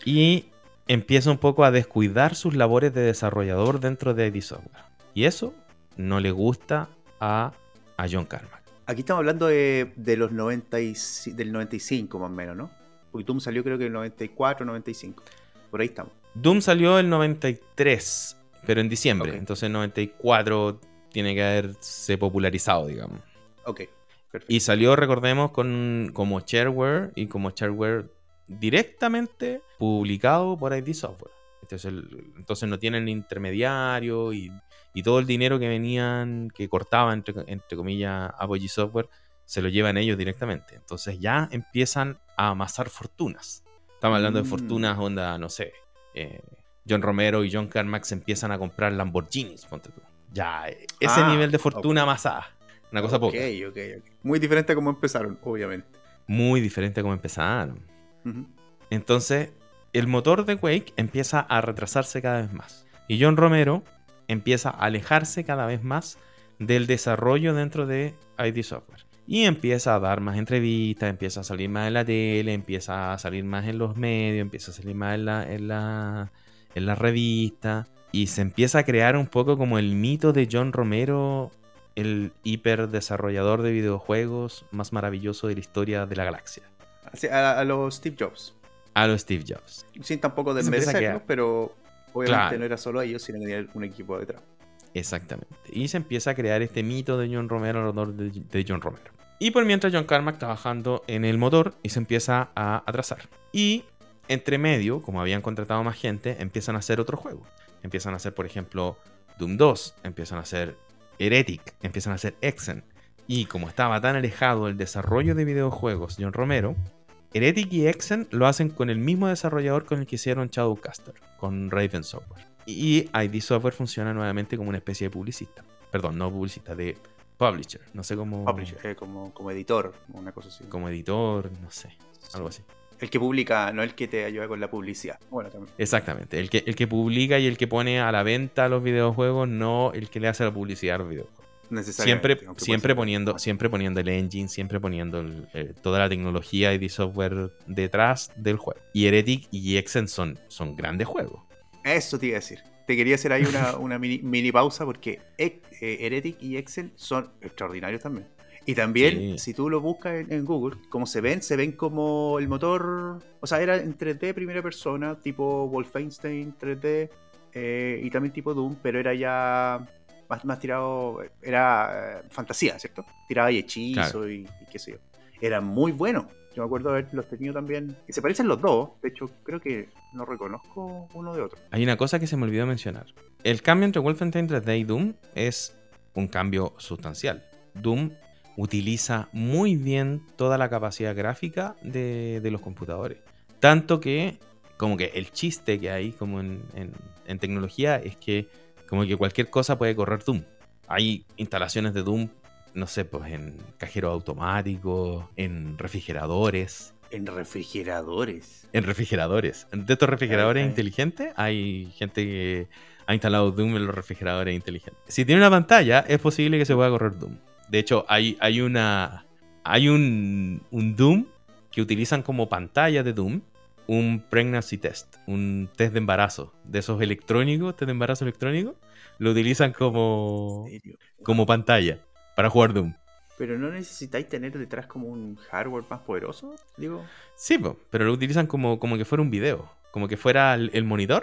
y empieza un poco a descuidar sus labores de desarrollador dentro de I D Software. Y eso no le gusta a, a John Carmack. Aquí estamos hablando de, de los noventa y, del noventa y cinco más o menos, ¿no? Porque Doom salió creo que en el noventa y cuatro, noventa y cinco. Por ahí estamos. Doom salió el noventa y tres, pero en diciembre. Ok. Entonces el noventa y cuatro tiene que haberse popularizado, digamos. Ok, perfecto. Y salió, recordemos, con, como shareware y como shareware directamente publicado por I D Software. Entonces, el- entonces no tienen intermediario y, y todo el dinero que venían, que cortaba, entre, entre comillas, Apogee Software, se lo llevan ellos directamente. Entonces ya empiezan a amasar fortunas. Estamos hablando de Mm. fortunas, onda, no sé. eh, John Romero y John Carmack se empiezan a comprar Lamborghinis, ponte tú. Ya, eh, ese Ah, nivel de fortuna amasada. Una cosa Ok, poca. ok, ok. Muy diferente a como empezaron, obviamente. Muy diferente a como empezaron. Ujú. Entonces, el motor de Quake empieza a retrasarse cada vez más. Y John Romero empieza a alejarse cada vez más del desarrollo dentro de I D Software. Y empieza a dar más entrevistas, empieza a salir más en la tele, empieza a salir más en los medios, empieza a salir más en la, en la, en la revista. Y se empieza a crear un poco como el mito de John Romero, el hiper desarrollador de videojuegos más maravilloso de la historia de la galaxia. Así, a, a los Steve Jobs. A los Steve Jobs. Sin tampoco Se empieza a desmerecerlos, quedar. pero obviamente Claro. no era solo ellos, sino que tenía un equipo detrás. Exactamente. Y se empieza a crear este mito de John Romero alrededor de, de John Romero. Y por mientras John Carmack trabajando en el motor y se empieza a atrasar. Y entre medio, como habían contratado más gente, empiezan a hacer otro juego. Empiezan a hacer, por ejemplo, Doom dos, empiezan a hacer Heretic, empiezan a hacer Exen. Y como estaba tan alejado del desarrollo de videojuegos John Romero, Heretic y Exen lo hacen con el mismo desarrollador con el que hicieron Shadowcaster, con Raven Software. Y I D Software funciona nuevamente como una especie de publicista. Perdón, no publicista, de publisher. No sé cómo... Publisher, eh, como, como editor, una cosa así. Como editor, no sé, algo así. El que publica, no el que te ayuda con la publicidad. Bueno, también. Exactamente, el que, el que publica y el que pone a la venta los videojuegos, no el que le hace la publicidad a los videojuegos. Necesariamente. Siempre, aunque siempre, puede ser- poniendo, siempre poniendo el engine, siempre poniendo el, eh, toda la tecnología I D Software detrás del juego. Y Heretic y Exen son, son grandes juegos. Eso te iba a decir. Te quería hacer ahí una, una mini, mini pausa porque eh, Heretic y Excel son extraordinarios también. Y también, Sí. si tú lo buscas en, en Google, como se ven, se ven como el motor, o sea, era en tres D primera persona, tipo Wolfenstein tres D, eh, y también tipo Doom, pero era ya más, más tirado, era eh, fantasía, ¿cierto? Tiraba y hechizo Claro. y, y qué sé yo. Era muy bueno. Yo me acuerdo de haberlos tenido también. Y se parecen los dos. De hecho, creo que no reconozco uno de otro. Hay una cosa que se me olvidó mencionar. El cambio entre Wolfenstein tres D y Doom es un cambio sustancial. Doom utiliza muy bien toda la capacidad gráfica de, de los computadores. Tanto que, como que el chiste que hay como en, en, en tecnología es que como que cualquier cosa puede correr Doom. Hay instalaciones de Doom, no sé, pues en cajeros automáticos, en refrigeradores. En refrigeradores. En refrigeradores. De estos refrigeradores Ahí, ahí. inteligentes, hay gente que ha instalado Doom en los refrigeradores inteligentes. Si tiene una pantalla, es posible que se pueda correr Doom. De hecho, hay, hay una. Hay un, un Doom que utilizan como pantalla de Doom un pregnancy test, un test de embarazo, de esos electrónicos, test de embarazo electrónico, lo utilizan como, ¿En serio? como pantalla para jugar Doom. Pero no necesitáis tener detrás como un hardware más poderoso, digo. Sí, po, pero lo utilizan como, como que fuera un video, como que fuera el, el monitor.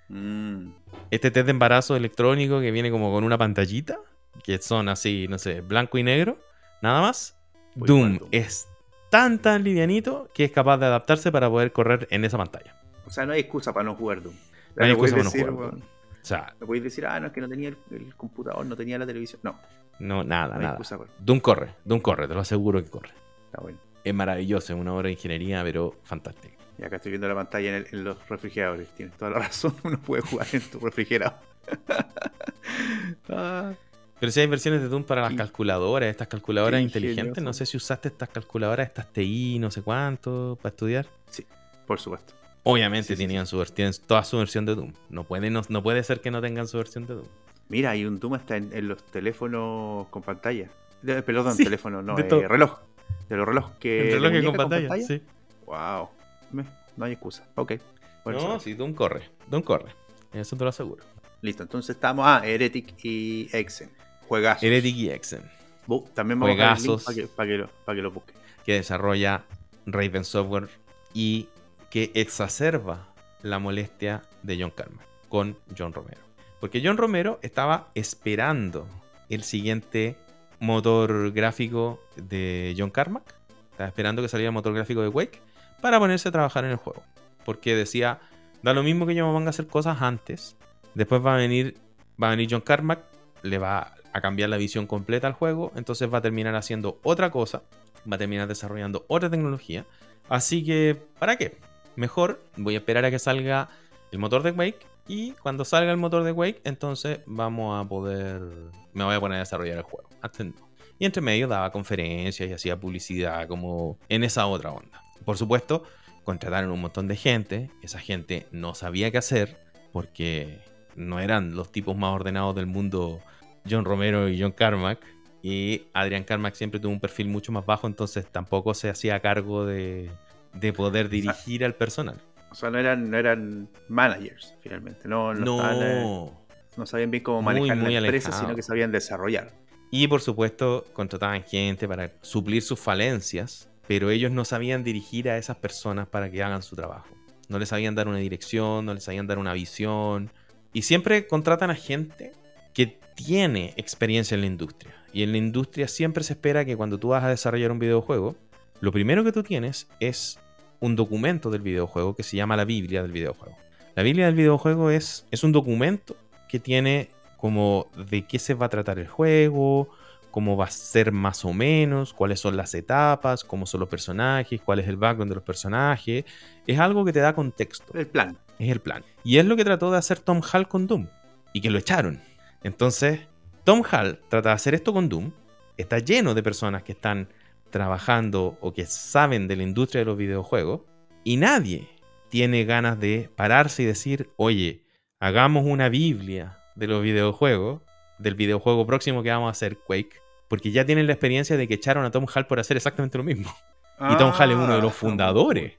Mm. Este test de embarazo electrónico que viene como con una pantallita, que son así, no sé, blanco y negro, nada más. Muy Doom mal, Doom. es tan tan livianito que es capaz de adaptarse para poder correr en esa pantalla. O sea, no hay excusa para no jugar Doom. No hay Me podéis excusa para no decir, jugar weón, Doom. O sea, me podéis decir, ah, no, es que no tenía el, el computador, no tenía la televisión. No, no, nada, no hay nada. excusa, weón. Doom corre, Doom corre, te lo aseguro que corre. Está bueno. Es maravilloso, es una obra de ingeniería, pero fantástica. Y acá estoy viendo la pantalla en, el- en los refrigeradores. Tienes toda la razón, uno puede jugar en tu refrigerador. Ah, Pero si hay versiones de Doom para las Qué- calculadoras, estas calculadoras qué inteligentes, ingenioso. no sé si usaste estas calculadoras, estas T I, no sé cuánto, para estudiar. sí, por supuesto. Obviamente Sí, sí, tenían su ver- tienen toda su versión de Doom. No puede, no, no puede ser que no tengan su versión de Doom. Mira, hay un Doom hasta en, en los teléfonos con pantalla. De- perdón, Sí, teléfono, no, de eh, todo. reloj. De los relojes que. El de reloj que muñeca con pantalla, sí. Wow. Me- no hay excusa. Ok. Bueno, No, saber. sí, Doom corre. Doom corre. Eso te lo aseguro. Listo, entonces estamos. Ah, Heretic y Exen. Juegazos. Heretic y Exen, Bu- También vamos a dejar el link Juegazos. para que, para que, lo, para que lo busquen. que desarrolla Raven Software y que exacerba la molestia de John Carmack con John Romero. Porque John Romero estaba esperando el siguiente motor gráfico de John Carmack. Estaba esperando que saliera el motor gráfico de Quake para ponerse a trabajar en el juego. Porque decía, da lo mismo que yo me ponga a hacer cosas antes. Después va a venir, va a venir John Carmack, le va a cambiar la visión completa al juego. Entonces va a terminar haciendo otra cosa. Va a terminar desarrollando otra tecnología. Así que, ¿para qué? Mejor voy a esperar a que salga el motor de Quake. Y cuando salga el motor de Quake, entonces vamos a poder... Me voy a poner a desarrollar el juego. Antes no. Y entre medio daba conferencias y hacía publicidad como en esa otra onda. Por supuesto, contrataron un montón de gente. Esa gente no sabía qué hacer porque no eran los tipos más ordenados del mundo John Romero y John Carmack. Y Adrian Carmack siempre tuvo un perfil mucho más bajo, entonces tampoco se hacía cargo de, de poder dirigir al personal. O sea, no eran, no eran managers, finalmente. No, no, No. estaban, eh, no sabían bien cómo Muy, manejar muy la empresa, alejado. sino que sabían desarrollar. Y por supuesto, contrataban gente para suplir sus falencias, pero ellos no sabían dirigir a esas personas para que hagan su trabajo. No les sabían dar una dirección, no les sabían dar una visión. Y siempre contratan a gente que tiene experiencia en la industria. Y en la industria siempre se espera que cuando tú vas a desarrollar un videojuego, lo primero que tú tienes es un documento del videojuego que se llama la Biblia del videojuego. La Biblia del videojuego es, es un documento que tiene como de qué se va a tratar el juego, cómo va a ser más o menos, cuáles son las etapas, cómo son los personajes, cuál es el background de los personajes. Es algo que te da contexto. El plan. Es el plan. Y es lo que trató de hacer Tom Hall con Doom. Y que lo echaron. Entonces, Tom Hall trata de hacer esto con Doom. Está lleno de personas que están trabajando o que saben de la industria de los videojuegos. Y nadie tiene ganas de pararse y decir, oye, hagamos una Biblia de los videojuegos, del videojuego próximo que vamos a hacer, Quake. Porque ya tienen la experiencia de que echaron a Tom Hall por hacer exactamente lo mismo. Y Tom Hall es uno de los fundadores.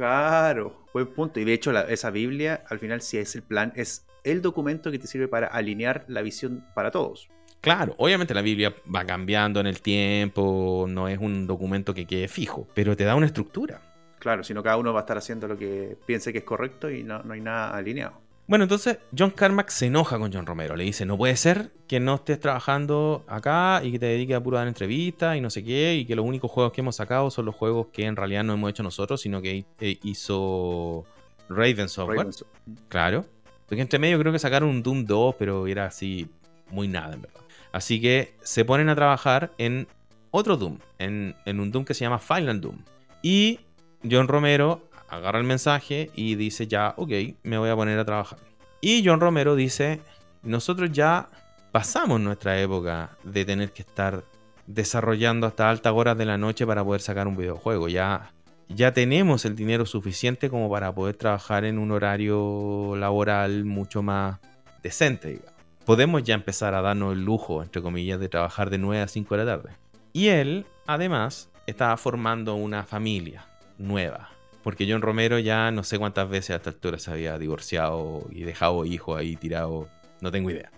Claro, buen punto. Y de hecho, la- esa Biblia, al final, si es el plan, es el documento que te sirve para alinear la visión para todos. Claro, obviamente la Biblia va cambiando en el tiempo, no es un documento que quede fijo, pero te da una estructura. Claro, si no, cada uno va a estar haciendo lo que piense que es correcto y no, no hay nada alineado. Bueno, entonces John Carmack se enoja con John Romero. Le dice, no puede ser que no estés trabajando acá y que te dediques a puro dar entrevistas y no sé qué, y que los únicos juegos que hemos sacado son los juegos que en realidad no hemos hecho nosotros, sino que eh, hizo Raven Software. Raven's- Claro. Porque entre medio creo que sacaron un Doom dos, pero era así muy nada, en verdad. Así que se ponen a trabajar en otro Doom, en, en un Doom que se llama Final Doom. Y John Romero agarra el mensaje y dice ya, ok, me voy a poner a trabajar. Y John Romero dice, nosotros ya pasamos nuestra época de tener que estar desarrollando hasta altas horas de la noche para poder sacar un videojuego. Ya, ya tenemos el dinero suficiente como para poder trabajar en un horario laboral mucho más decente, digamos. Podemos ya empezar a darnos el lujo, entre comillas, de trabajar de nueve a cinco de la tarde. Y él, además, estaba formando una familia nueva. Porque John Romero ya no sé cuántas veces a esta altura se había divorciado y dejado hijos ahí tirados. No tengo idea.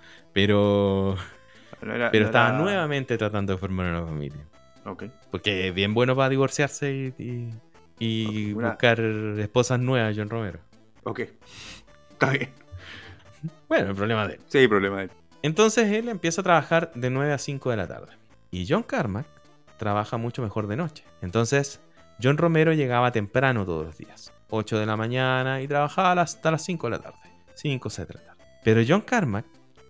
Pero, No era- pero no estaba era- nuevamente tratando de formar una familia. Ok. Porque es bien bueno para divorciarse y, y, y Una- buscar esposas nuevas, John Romero. Ok. Está bien. Bueno, el problema de él. Sí, problema de él. Entonces él empieza a trabajar de nueve a cinco de la tarde. Y John Carmack trabaja mucho mejor de noche. Entonces, John Romero llegaba temprano todos los días. ocho de la mañana y trabajaba hasta las cinco de la tarde. cinco o seis de la tarde. Pero John Carmack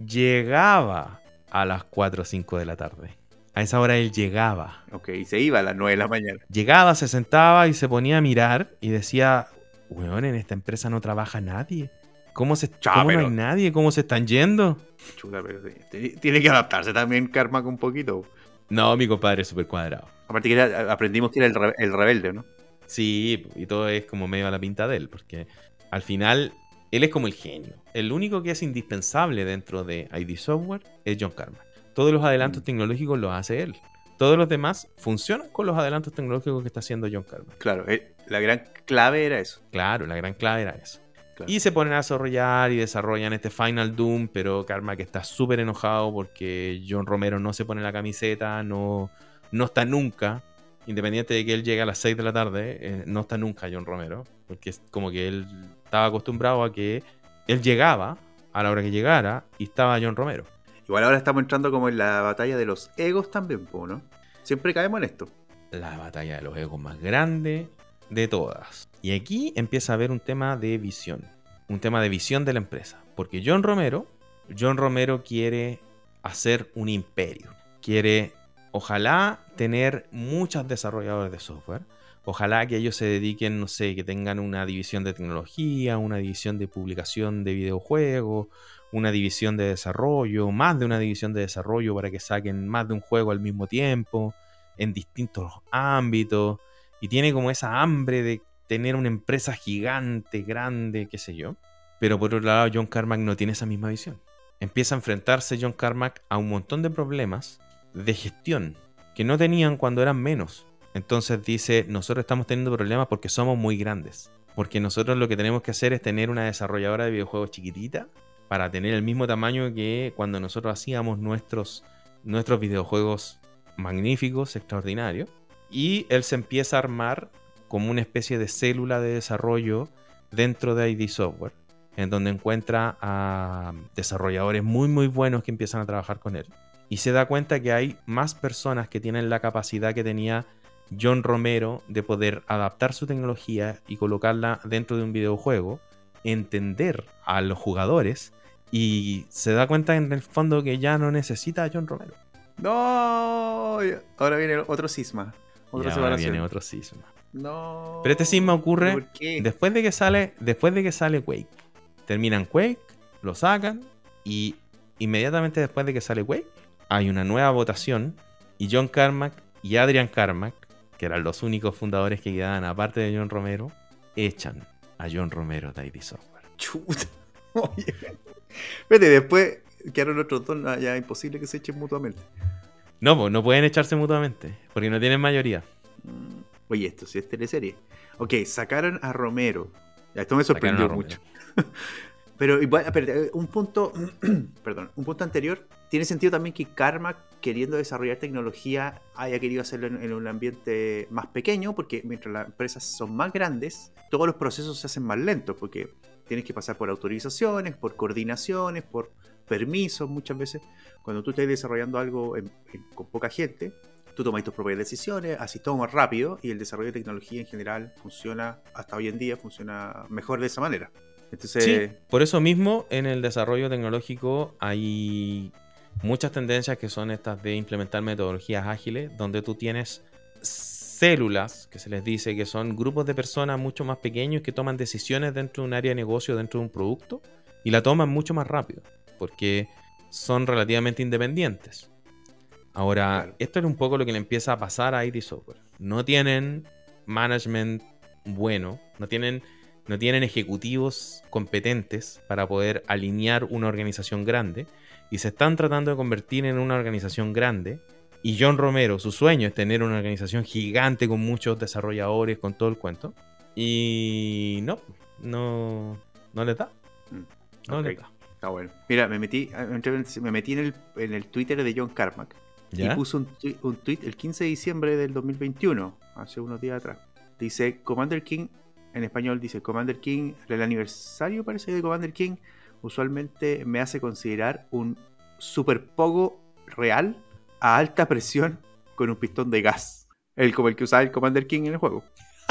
llegaba a las cuatro o cinco de la tarde. A esa hora él llegaba. Ok, y se iba a las nueve de la mañana. Llegaba, se sentaba y se ponía a mirar y decía, weón, en esta empresa no trabaja nadie. ¿Cómo, se, Chá, ¿cómo pero- no hay nadie? ¿Cómo se están yendo? Chuta, pero sí, tiene que adaptarse también Carmack un poquito. No, mi compadre es súper cuadrado. Aparte que era- aprendimos que era el, re- el rebelde, ¿no? Sí, y todo es como medio a la pinta de él, porque al final él es como el genio. El único que es indispensable dentro de I D Software es John Carmack. Todos los adelantos Mm. tecnológicos los hace él. Todos los demás funcionan con los adelantos tecnológicos que está haciendo John Carmack. Claro, eh, la gran clave era eso. Claro, la gran clave era eso. Claro. Y se ponen a desarrollar y desarrollan este Final Doom, pero Carmack está súper enojado porque John Romero no se pone la camiseta, no, no está nunca. Independiente de que él llegue a las seis de la tarde, eh, no está nunca John Romero. Porque es como que él estaba acostumbrado a que él llegaba a la hora que llegara y estaba John Romero. Igual ahora estamos entrando como en la batalla de los egos también, po, ¿no? Siempre caemos en esto. La batalla de los egos más grande de todas. Y aquí empieza a haber un tema de visión. Un tema de visión de la empresa. Porque John Romero, John Romero quiere hacer un imperio. Quiere, ojalá, tener muchos desarrolladores de software. Ojalá que ellos se dediquen, no sé, que tengan una división de tecnología, una división de publicación de videojuegos, una división de desarrollo, más de una división de desarrollo para que saquen más de un juego al mismo tiempo, en distintos ámbitos. Y tiene como esa hambre de tener una empresa gigante, grande, qué sé yo. Pero por otro lado, John Carmack no tiene esa misma visión. Empieza a enfrentarse John Carmack a un montón de problemas de gestión que no tenían cuando eran menos. Entonces dice, nosotros estamos teniendo problemas porque somos muy grandes. Porque nosotros lo que tenemos que hacer es tener una desarrolladora de videojuegos chiquitita para tener el mismo tamaño que cuando nosotros hacíamos nuestros, nuestros videojuegos magníficos, extraordinarios. Y él se empieza a armar como una especie de célula de desarrollo dentro de I D Software, en donde encuentra a desarrolladores muy muy buenos que empiezan a trabajar con él. Y se da cuenta que hay más personas que tienen la capacidad que tenía John Romero de poder adaptar su tecnología y colocarla dentro de un videojuego, entender a los jugadores, y se da cuenta en el fondo que ya no necesita a John Romero. No, ahora viene otro cisma. Y Otra ahora separación. viene otro cisma. No. Pero este cisma ocurre ¿Por qué? después de que sale, después de que sale Quake. Terminan Quake, lo sacan y inmediatamente después de que sale Quake hay una nueva votación y John Carmack y Adrian Carmack, que eran los únicos fundadores que quedaban aparte de John Romero, echan a John Romero de I D Software. Chuta. Oye. Vete, después quedaron otros dos, no, ya imposible que se echen mutuamente. No, pues no pueden echarse mutuamente porque no tienen mayoría. Mm. Oye, esto sí es teleserie. Ok, sacaron a Romero. Ya, esto me sorprendió Sacaron a mucho. Pero igual, espérate, un punto, perdón, un punto anterior, tiene sentido también que Carmack, queriendo desarrollar tecnología, haya querido hacerlo en, en un ambiente más pequeño, porque mientras las empresas son más grandes, todos los procesos se hacen más lentos, porque tienes que pasar por autorizaciones, por coordinaciones, por permisos muchas veces. Cuando tú estás desarrollando algo en- en- con poca gente, tú tomas tus propias decisiones, así todo más rápido, y el desarrollo de tecnología en general funciona, hasta hoy en día, funciona mejor de esa manera. Entonces, Sí, por eso mismo en el desarrollo tecnológico hay muchas tendencias que son estas de implementar metodologías ágiles, donde tú tienes células, que se les dice que son grupos de personas mucho más pequeños que toman decisiones dentro de un área de negocio, dentro de un producto, y la toman mucho más rápido, porque son relativamente independientes. Ahora, Claro. esto es un poco lo que le empieza a pasar a I D Software. No tienen management bueno, no tienen, no tienen ejecutivos competentes para poder alinear una organización grande y se están tratando de convertir en una organización grande. Y John Romero, su sueño es tener una organización gigante con muchos desarrolladores, con todo el cuento. Y no, no, no les da. No ok, les da. está bueno. Mira, me metí, me metí en el, en el Twitter de John Carmack ¿Ya? y puso un, tui- un tweet el quince de diciembre del dos mil veintiuno, hace unos días atrás. Dice, Commander King, en español dice, Commander King, el aniversario parece de Commander King, usualmente me hace considerar un super pogo real a alta presión con un pistón de gas. El como el que usaba el Commander King en el juego.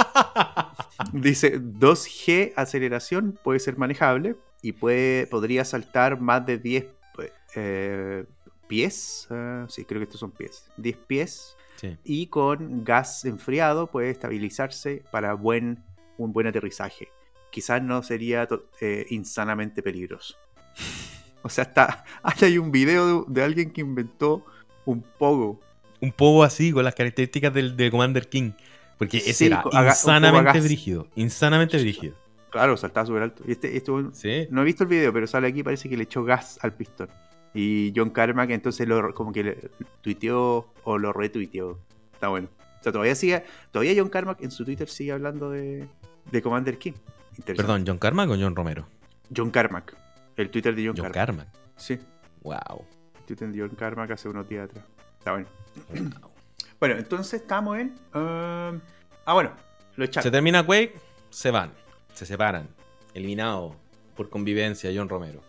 Dice dos G aceleración, puede ser manejable y puede, podría saltar más de diez eh, pies. Uh, sí, creo que estos son pies. diez pies. Sí. Y con gas enfriado puede estabilizarse para buen, un buen aterrizaje. Quizás no sería eh, insanamente peligroso. O sea, hasta, hasta hay un video de, de alguien que inventó un pogo. Un pogo así, con las características del de Commander King. Porque ese Sí, era haga, insanamente brígido. Insanamente brígido. Claro, saltaba súper alto. Y este, este, ¿Sí? No he visto el video, pero sale aquí, parece que le echó gas al pistón. Y John Carmack entonces lo, como que le tuiteó o lo retuiteó. Está bueno. O sea, todavía sigue, todavía John Carmack en su Twitter sigue hablando de, de Commander King. Perdón, ¿John Carmack o John Romero? John Carmack. El Twitter de John, John Carmack. Carmack. Sí. Wow. El Twitter de John Carmack hace unos días atrás. Está bueno. Wow. Bueno, entonces estamos en... Uh... Ah, bueno. Lo echaron. Se termina Quake, se van. Se separan. Eliminado por convivencia John Romero.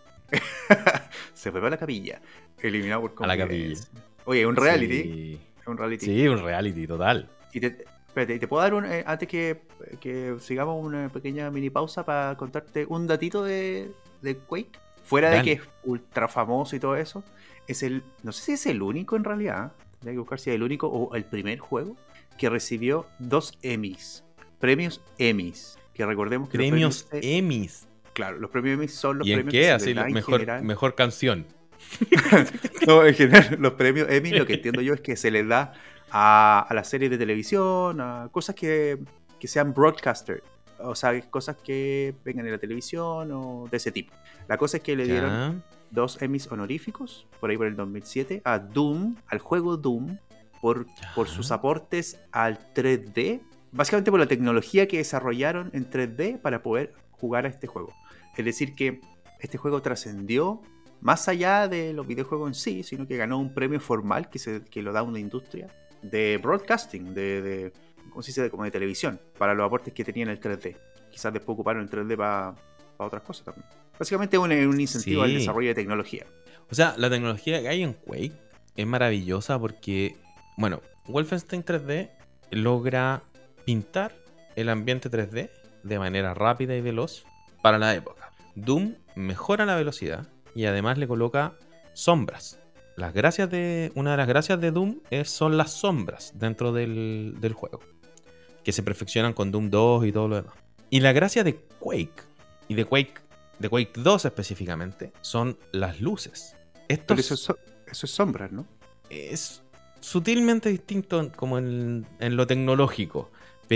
Se fue para la capilla. Eliminado por convivencia. A la capilla. Oye, un reality. Sí. Un reality. Sí, un reality, total. Y te, espérate, ¿te puedo dar un... Eh, antes que, que sigamos una pequeña mini pausa para contarte un datito de, de Quake? Fuera Dale. de que es ultra famoso y todo eso, es el... No sé si es el único en realidad. Hay que buscar si es el único o el primer juego que recibió dos Emmys. Premios Emmys. Que recordemos que Premios los premios Emmys. Claro, los premios Emmys son los ¿Y en premios qué? que se Así, les da en mejor, general. mejor canción. No, en general, los premios Emmy, lo que entiendo yo es que se les da a, a las series de televisión, a cosas que, que sean broadcaster, o sea, cosas que vengan en la televisión o de ese tipo. La cosa es que le dieron Ya. dos Emmys honoríficos, por ahí por el dos mil siete, a Doom, al juego Doom, por, por sus aportes al tres D, básicamente por la tecnología que desarrollaron en tres D para poder jugar a este juego. Es decir, que este juego trascendió más allá de los videojuegos en sí, sino que ganó un premio formal que, se, que lo da una industria de broadcasting, de, de ¿cómo se dice? Como de televisión, para los aportes que tenía en el tres D. Quizás después ocuparon el tres D para pa otras cosas también. Básicamente un, un incentivo Sí. al desarrollo de tecnología. O sea, la tecnología que hay en Quake es maravillosa porque, bueno, Wolfenstein tres D logra pintar el ambiente tres D de manera rápida y veloz para la época. Doom mejora la velocidad y además le coloca sombras. Las gracias de, una de las gracias de Doom es, son las sombras dentro del, del juego, que se perfeccionan con Doom dos y todo lo demás. Y la gracia de Quake, y de Quake, de Quake dos específicamente, son las luces. Estos Pero eso es, so- eso es sombras, ¿no? es sutilmente distinto en- como en, en lo tecnológico,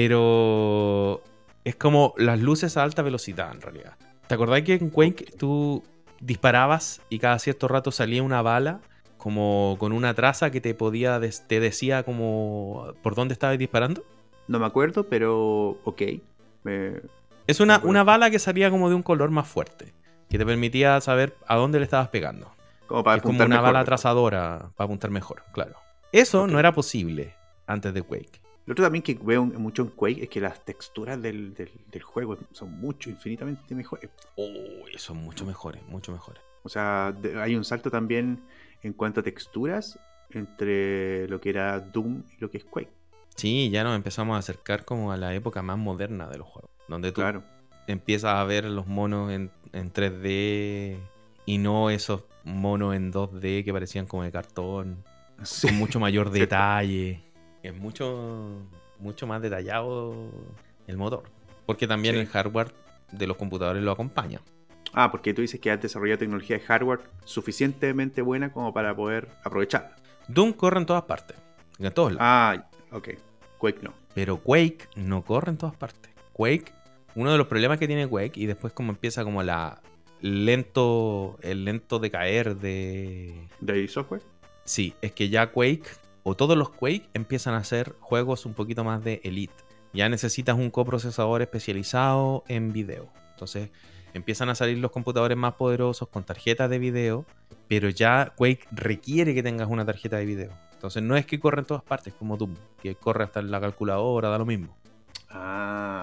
pero es como las luces a alta velocidad en realidad. ¿Te acordás que en Quake tú disparabas y cada cierto rato salía una bala como con una traza que te podía des- te decía como por dónde estabas disparando? No me acuerdo, pero ok. Me- Es una, Me acuerdo. una bala que salía como de un color más fuerte, que te permitía saber a dónde le estabas pegando. Como para Es como apuntar una mejor. bala trazadora para apuntar mejor, claro. Eso Ok. no era posible antes de Quake. Lo otro también que veo mucho en Quake es que las texturas del, del, del juego son mucho, infinitamente mejores. Uy, son mucho mejores, mucho mejores. O sea, de- hay un salto también en cuanto a texturas entre lo que era Doom y lo que es Quake. Sí, ya nos empezamos a acercar como a la época más moderna de los juegos, donde tú Claro. empiezas a ver los monos en, en tres D y no esos monos en dos D que parecían como de cartón, Sí. con mucho mayor detalle. Es mucho, mucho más detallado el motor, porque también Sí. el hardware de los computadores lo acompaña. Ah, porque tú dices que has desarrollado tecnología de hardware suficientemente buena como para poder aprovecharla. Doom corre en todas partes, en todos lados. Ah, ok. Quake no. Pero Quake no corre en todas partes. Quake, uno de los problemas que tiene Quake, y después como empieza como la lento, el lento decaer de... ¿De software? Sí, es que ya Quake, o todos los Quake, empiezan a ser juegos un poquito más de elite. Ya necesitas un coprocesador especializado en video. Entonces empiezan a salir los computadores más poderosos con tarjetas de video, pero ya Quake requiere que tengas una tarjeta de video. Entonces no es que corre en todas partes como Doom, que corre hasta en la calculadora, da lo mismo. Ah,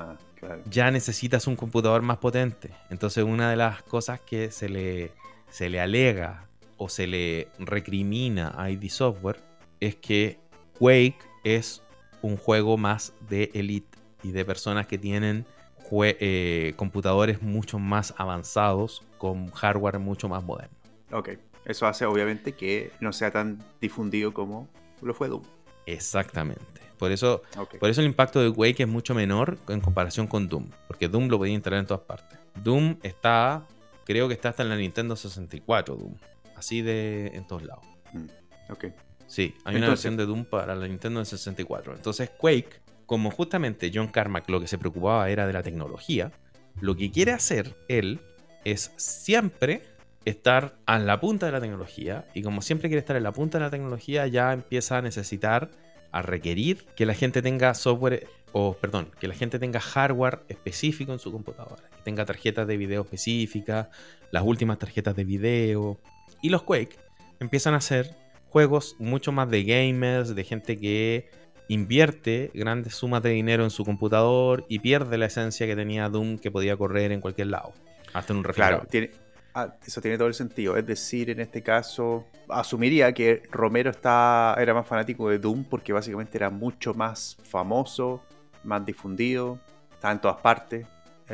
Claro. ya necesitas un computador más potente. Entonces una de las cosas que se le, se le alega o se le recrimina a I D Software es que Quake es un juego más de elite y de personas que tienen jue- eh, computadores mucho más avanzados con hardware mucho más moderno. Ok. Eso hace obviamente que no sea tan difundido como lo fue Doom. Exactamente. Por eso, Ok. por eso el impacto de Quake es mucho menor en comparación con Doom. Porque Doom lo podía instalar en todas partes. Doom está, creo que está hasta en la Nintendo sesenta y cuatro, Doom. Así de en todos lados. Mm, ok. Sí, hay una Entonces- versión de Doom para la Nintendo de sesenta y cuatro. Entonces Quake, como justamente John Carmack lo que se preocupaba era de la tecnología, lo que quiere hacer él es siempre estar a la punta de la tecnología. Y como siempre quiere estar en la punta de la tecnología, ya empieza a necesitar, a requerir que la gente tenga software, o perdón, que la gente tenga hardware específico en su computadora. Que tenga tarjetas de video específicas, las últimas tarjetas de video. Y los Quake empiezan a ser juegos mucho más de gamers, de gente que invierte grandes sumas de dinero en su computador y pierde la esencia que tenía Doom, que podía correr en cualquier lado, hasta en un refrigerador. Claro, tiene, ah, eso tiene todo el sentido. Es decir, en este caso, asumiría que Romero está, era más fanático de Doom porque básicamente era mucho más famoso, más difundido, estaba en todas partes,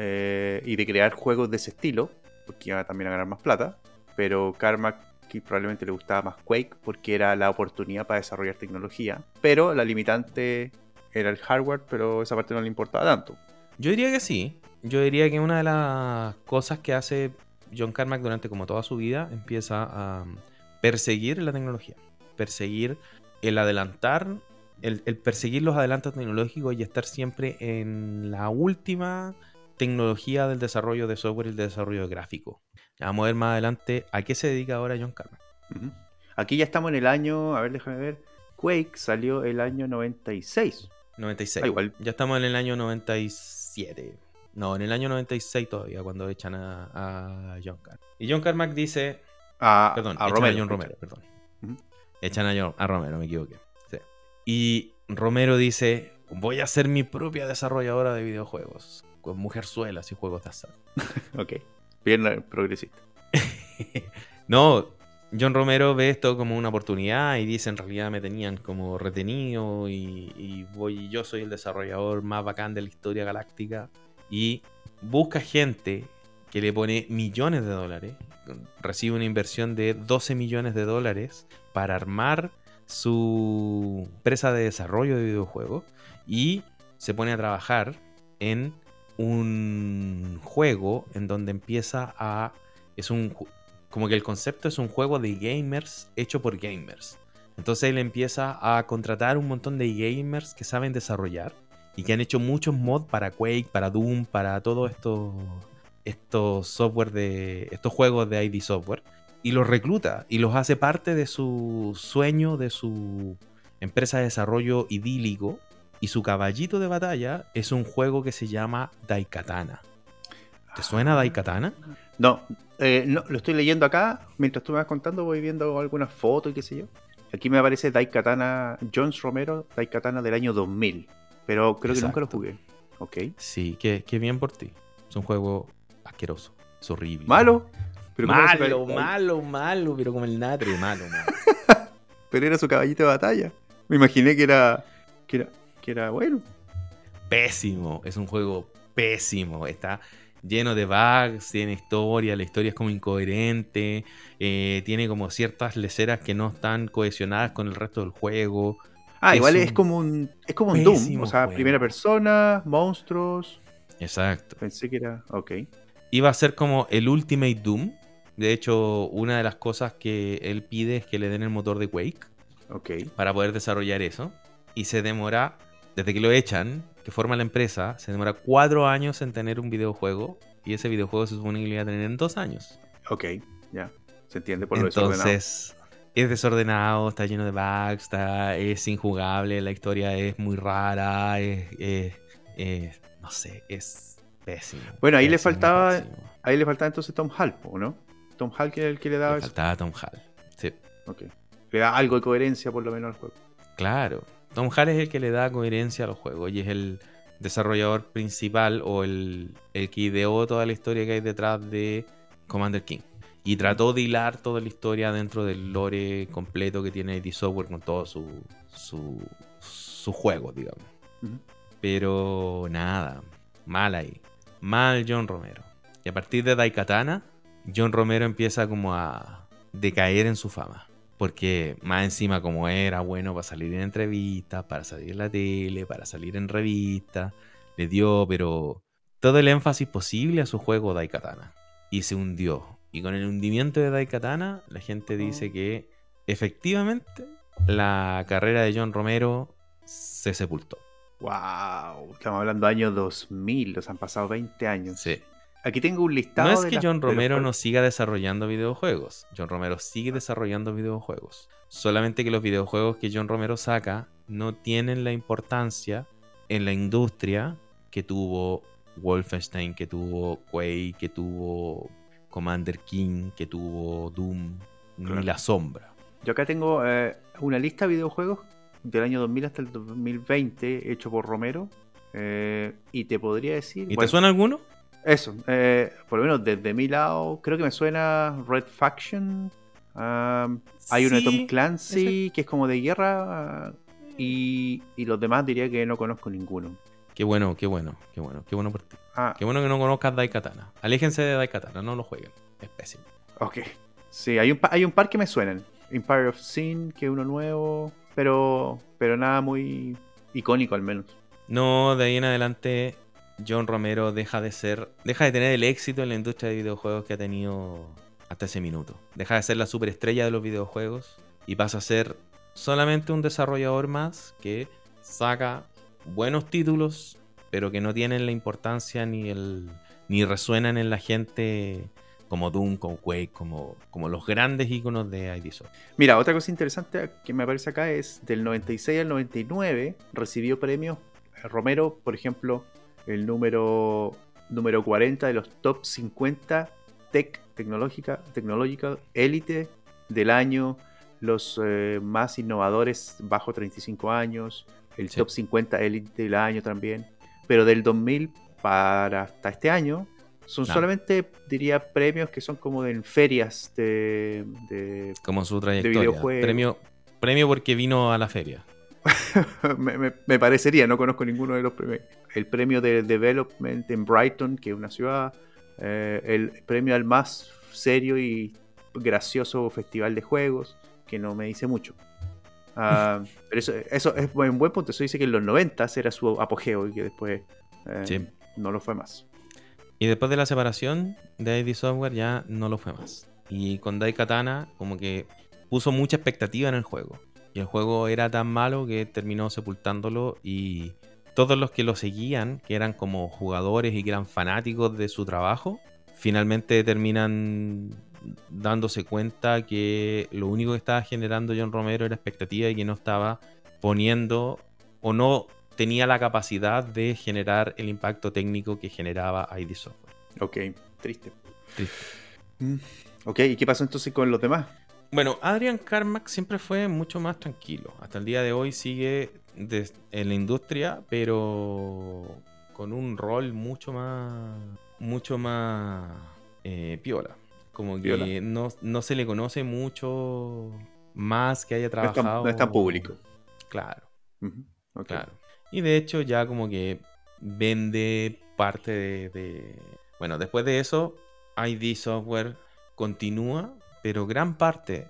eh, y de crear juegos de ese estilo, porque iba también a ganar más plata. Pero Carmack que probablemente le gustaba más Quake porque era la oportunidad para desarrollar tecnología. Pero la limitante era el hardware, pero esa parte no le importaba tanto. Yo diría que sí. Yo diría que una de las cosas que hace John Carmack durante como toda su vida empieza a perseguir la tecnología. Perseguir el adelantar, el, el perseguir los adelantos tecnológicos y estar siempre en la última tecnología del desarrollo de software y el desarrollo de gráfico. Ya vamos a ver más adelante a qué se dedica ahora John Carmack. Uh-huh. Aquí ya estamos en el año, a ver, déjame ver. Quake salió el año noventa y seis. noventa y seis. Ah, igual. Ya estamos en el año noventa y siete. No, en el año noventa y seis todavía, cuando echan a, a John Carmack. Y John Carmack dice... A, perdón, a echan Romero, a John Romero, perdón. Uh-huh. Echan a, John, a Romero, me equivoqué. Sí. Y Romero dice, voy a ser mi propia desarrolladora de videojuegos, con mujerzuelas y juegos de azar. Ok, bien progresista. No, John Romero ve esto como una oportunidad y dice, en realidad me tenían como retenido y, y voy, yo soy el desarrollador más bacán de la historia galáctica. Y busca gente que le pone millones de dólares, recibe una inversión de doce millones de dólares para armar su empresa de desarrollo de videojuegos y se pone a trabajar en un juego en donde empieza a... es un como que el concepto es un juego de gamers hecho por gamers. Entonces él empieza a contratar un montón de gamers que saben desarrollar y que han hecho muchos mods para Quake, para Doom, para todos estos estos software de estos juegos de I D Software, y los recluta y los hace parte de su sueño, de su empresa de desarrollo idílico, y su caballito de batalla es un juego que se llama Daikatana. ¿Te suena Daikatana? No, eh, no, lo estoy leyendo acá. Mientras tú me vas contando, voy viendo algunas fotos y qué sé yo. Aquí me aparece Daikatana, Jones Romero, Daikatana del año dos mil. Pero creo Exacto. que nunca lo jugué. Ok. Sí, qué, qué bien por ti. Es un juego asqueroso, es horrible. ¿Malo? Pero ¿cómo era su Malo, cab- malo, malo, pero como el natre, malo, malo. Pero era su caballito de batalla. Me imaginé que era, que era, que era bueno. Pésimo, es un juego pésimo. Está lleno de bugs, tiene historia, la historia es como incoherente, eh, tiene como ciertas leceras que no están cohesionadas con el resto del juego. Ah, Es igual es un como un, es como un Doom. pésimo O sea, juego. primera persona, monstruos. Exacto. Pensé que era. Ok. Iba a ser como el Ultimate Doom. De hecho, una de las cosas que él pide es que le den el motor de Quake Ok. para poder desarrollar eso. Y se demora, desde que lo echan, que forma la empresa, se demora cuatro años en tener un videojuego. Y ese videojuego se supone que lo iba a tener en dos años. Ok. Ya. Se entiende por lo desordenado. Entonces, es desordenado, está lleno de bugs, está, es injugable, la historia es muy rara, es, es- es- no sé, es pésimo. Bueno, ahí le pésimo, faltaba- pésimo. Ahí le faltaba entonces Tom Hall, ¿o no? Tom Hall que era el que le daba Le eso. faltaba Tom Hall. Sí, Ok. Le da algo de coherencia por lo menos al juego. claro. Tom Hall es el que le da coherencia a los juegos y es el, desarrollador principal o el, el que ideó toda la historia que hay detrás de Commander King. Y trató de hilar toda la historia dentro del lore completo que tiene I D Software con todo su, su, su juego, digamos. Ujú. Pero nada, mal ahí. Mal John Romero. Y a partir de Daikatana, John Romero empieza como a decaer en su fama. Porque más encima como era bueno para salir en entrevistas, para salir en la tele, para salir en revistas, le dio pero todo el énfasis posible a su juego Daikatana. Y se hundió. Y con el hundimiento de Daikatana, la gente dice que efectivamente la carrera de John Romero se sepultó. Wow, estamos hablando de años dos mil, los han pasado veinte años. Sí. Aquí tengo un listado. No es de que las- John de los Romero no juegos. siga desarrollando videojuegos. John Romero sigue desarrollando videojuegos. Solamente que los videojuegos que John Romero saca no tienen la importancia en la industria que tuvo Wolfenstein, que tuvo Quake, que tuvo Commander King, que tuvo Doom, Claro. ni la sombra. Yo acá tengo eh, una lista de videojuegos del año dos mil hasta el dos mil veinte hecho por Romero. eh, y te podría decir. ¿Y te bueno, suena alguno? Eso, eh, por lo menos desde mi lado, creo que me suena Red Faction. um, hay uno de Tom Sí, Clancy que es como de guerra. uh, y, y los demás diría que no conozco ninguno. Qué bueno, qué bueno, qué bueno, qué bueno por ti. Ah, Qué bueno que no conozcas Daikatana. Aléjense de Daikatana, no lo jueguen. Es pésimo. ok. Sí, hay un, pa- hay un par que me suenan. Empire of Sin, que es uno nuevo, pero, pero nada muy icónico al menos. No, de ahí en adelante John Romero deja de ser, deja de tener el éxito en la industria de videojuegos que ha tenido hasta ese minuto. Deja de ser la superestrella de los videojuegos y pasa a ser solamente un desarrollador más que saca buenos títulos, pero que no tienen la importancia ni el ni resuenan en la gente como Doom, como Quake, como, como los grandes íconos de I D Software. Mira, otra cosa interesante que me aparece acá es del noventa y seis al noventa y nueve recibió premios. eh, Romero, por ejemplo, el número, número cuarenta de los top cincuenta tech tecnológica, tecnológica élite del año, los eh, más innovadores bajo treinta y cinco años, el Sí. top cincuenta élite del año también. Pero del dos mil para hasta este año son Claro. solamente, diría, premios que son como en ferias de, de- Como su trayectoria. videojuegos. Premio, premio porque vino a la feria. me, me- me parecería, no conozco ninguno de los premios. El premio de Development en Brighton, que es una ciudad, eh, el premio al más serio y gracioso festival de juegos, que no me dice mucho. Ah, pero eso, eso es un buen punto. Eso dice que en los noventa era su apogeo y que después eh, Sí. no lo fue más. Y después de la separación de I D Software ya no lo fue más. Y con Daikatana como que puso mucha expectativa en el juego. Y el juego era tan malo que terminó sepultándolo y todos los que lo seguían, que eran como jugadores y que eran fanáticos de su trabajo, finalmente terminan dándose cuenta que lo único que estaba generando John Romero era expectativa y que no estaba poniendo o no tenía la capacidad de generar el impacto técnico que generaba I D Software. Ok, triste. Triste. Mm, Ok, ¿y qué pasó entonces con los demás? Bueno, Adrian Carmack siempre fue mucho más tranquilo. Hasta el día de hoy sigue des- en la industria, pero con un rol mucho más, mucho más eh, piola. Como que Piola. no, no se le conoce mucho más que haya No es tan, trabajado. no es tan público. Claro, Ujú, ok. claro. Y de hecho ya como que vende parte de... de- Bueno, después de eso, I D Software continúa, pero gran parte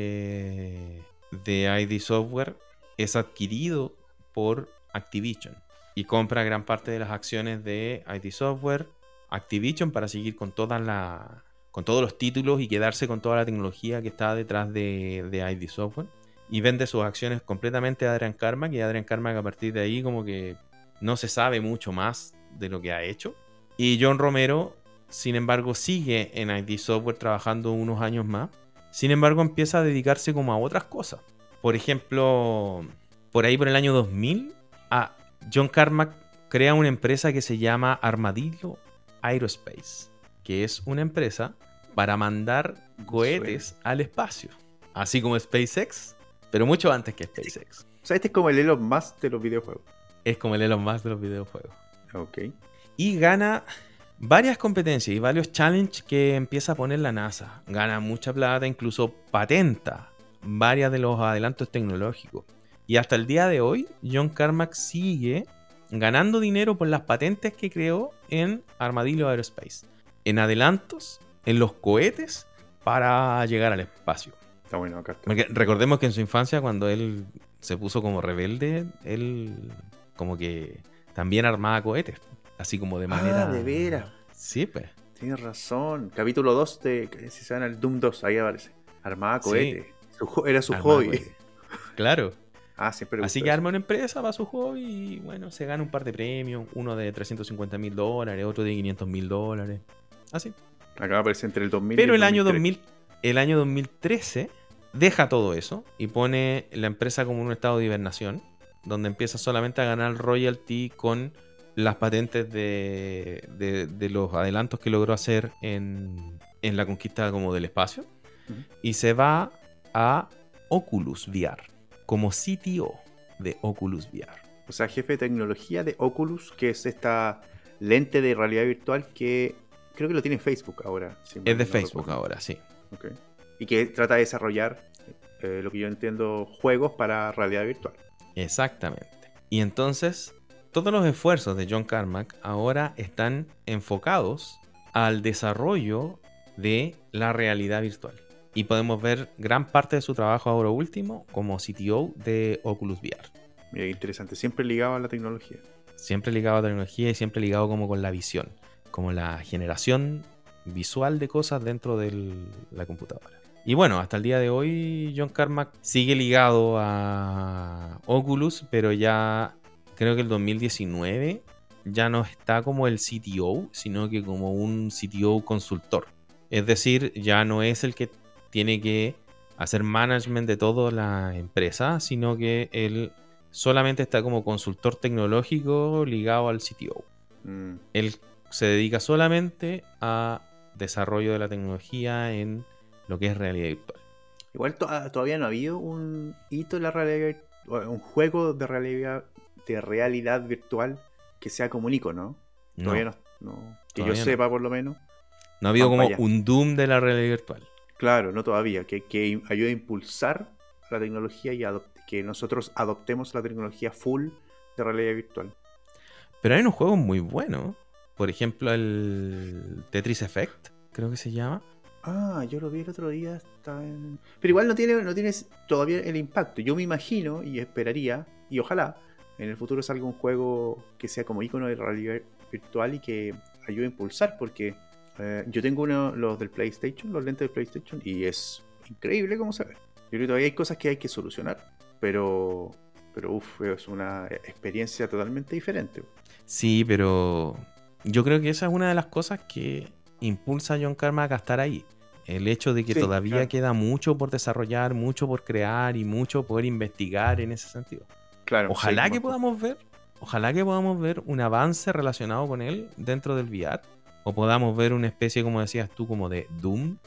de, de I D Software es adquirido por Activision y compra gran parte de las acciones de I D Software, Activision, para seguir con todas la, con todos los títulos y quedarse con toda la tecnología que está detrás de, de I D Software, y vende sus acciones completamente a Adrian Carmack, y Adrian Carmack a partir de ahí como que no se sabe mucho más de lo que ha hecho. Y John Romero, sin embargo, sigue en I D Software trabajando unos años más. Sin embargo, empieza a dedicarse como a otras cosas. Por ejemplo, por ahí por el año dos mil, a John Carmack crea una empresa que se llama Armadillo Aerospace, que es una empresa para mandar cohetes al espacio. Así como SpaceX, pero mucho antes que SpaceX. O sea, este es como el Elon Musk de los videojuegos. Es como el Elon Musk de los videojuegos. Ok. Y gana varias competencias y varios challenges que empieza a poner la NASA. Gana mucha plata, incluso patenta varias de los adelantos tecnológicos. Y hasta el día de hoy, John Carmack sigue ganando dinero por las patentes que creó en Armadillo Aerospace. En adelantos, en los cohetes, para llegar al espacio. Está bueno, acá está. Porque recordemos que en su infancia, cuando él se puso como rebelde, él como que también armaba cohetes. Así como de manera... Ah, de veras. Sí, pues. Tienes razón. Capítulo dos de... Si se llama el Doom dos, ahí aparece. Armaba cohete. Sí. Su, era su Armaba hobby. cohetes. Claro. Ah, siempre Así que eso. Arma una empresa para su hobby y bueno, se gana un par de premios. Uno de trescientos cincuenta mil dólares, otro de quinientos mil dólares. Así. Acá aparece entre el dos mil Pero y el, el año, dos mil, el año dos mil trece deja todo eso y pone la empresa como en un estado de hibernación, donde empieza solamente a ganar royalty con las patentes de, de, de los adelantos que logró hacer en, en la conquista como del espacio. Uh-huh. Y se va a Oculus V R como C T O de Oculus V R. O sea, jefe de tecnología de Oculus, que es esta lente de realidad virtual que creo que lo tiene Facebook ahora. Si es de no Facebook recuerdo. ahora, sí. Okay. Y que trata de desarrollar, eh, lo que yo entiendo, juegos para realidad virtual. Exactamente. Y entonces, todos los esfuerzos de John Carmack ahora están enfocados al desarrollo de la realidad virtual. Y podemos ver gran parte de su trabajo ahora último como C T O de Oculus V R. Mira, qué interesante. Siempre ligado a la tecnología. Siempre ligado a la tecnología y siempre ligado como con la visión. Como la generación visual de cosas dentro de la computadora. Y bueno, hasta el día de hoy John Carmack sigue ligado a Oculus, pero ya creo que el dos mil diecinueve ya no está como el C T O, sino que como un C T O consultor. Es decir, ya no es el que tiene que hacer management de toda la empresa, sino que él solamente está como consultor tecnológico ligado al C T O. Mm. Él se dedica solamente a desarrollo de la tecnología en lo que es realidad virtual. Igual to- todavía no ha habido un hito en la realidad, un juego de realidad, de realidad virtual que sea como un icono, ¿no? Todavía no, no que todavía yo sepa no. Por lo menos. No ha habido como un Doom de la realidad virtual. Claro, no todavía, que, que ayude a impulsar la tecnología y adopte, que nosotros adoptemos la tecnología full de realidad virtual. Pero hay unos juegos muy buenos. Por ejemplo, el Tetris Effect, creo que se llama. Ah, yo lo vi el otro día. Está en... Pero igual no tiene, no tiene todavía el impacto. Yo me imagino y esperaría, y ojalá, en el futuro salga un juego que sea como icono de realidad virtual y que ayude a impulsar, porque eh, yo tengo uno, los del PlayStation, los lentes del PlayStation, y es increíble cómo se ve. Yo creo que todavía hay cosas que hay que solucionar, pero, pero uff, es una experiencia totalmente diferente. Sí, pero yo creo que esa es una de las cosas que impulsa a John Carmack a estar ahí. El hecho de que sí, todavía claro. queda mucho por desarrollar, mucho por crear y mucho por investigar en ese sentido. Claro, ojalá sí, que podamos ver, ojalá que podamos ver un avance relacionado con él dentro del V R, o podamos ver una especie, como decías tú, como de Doom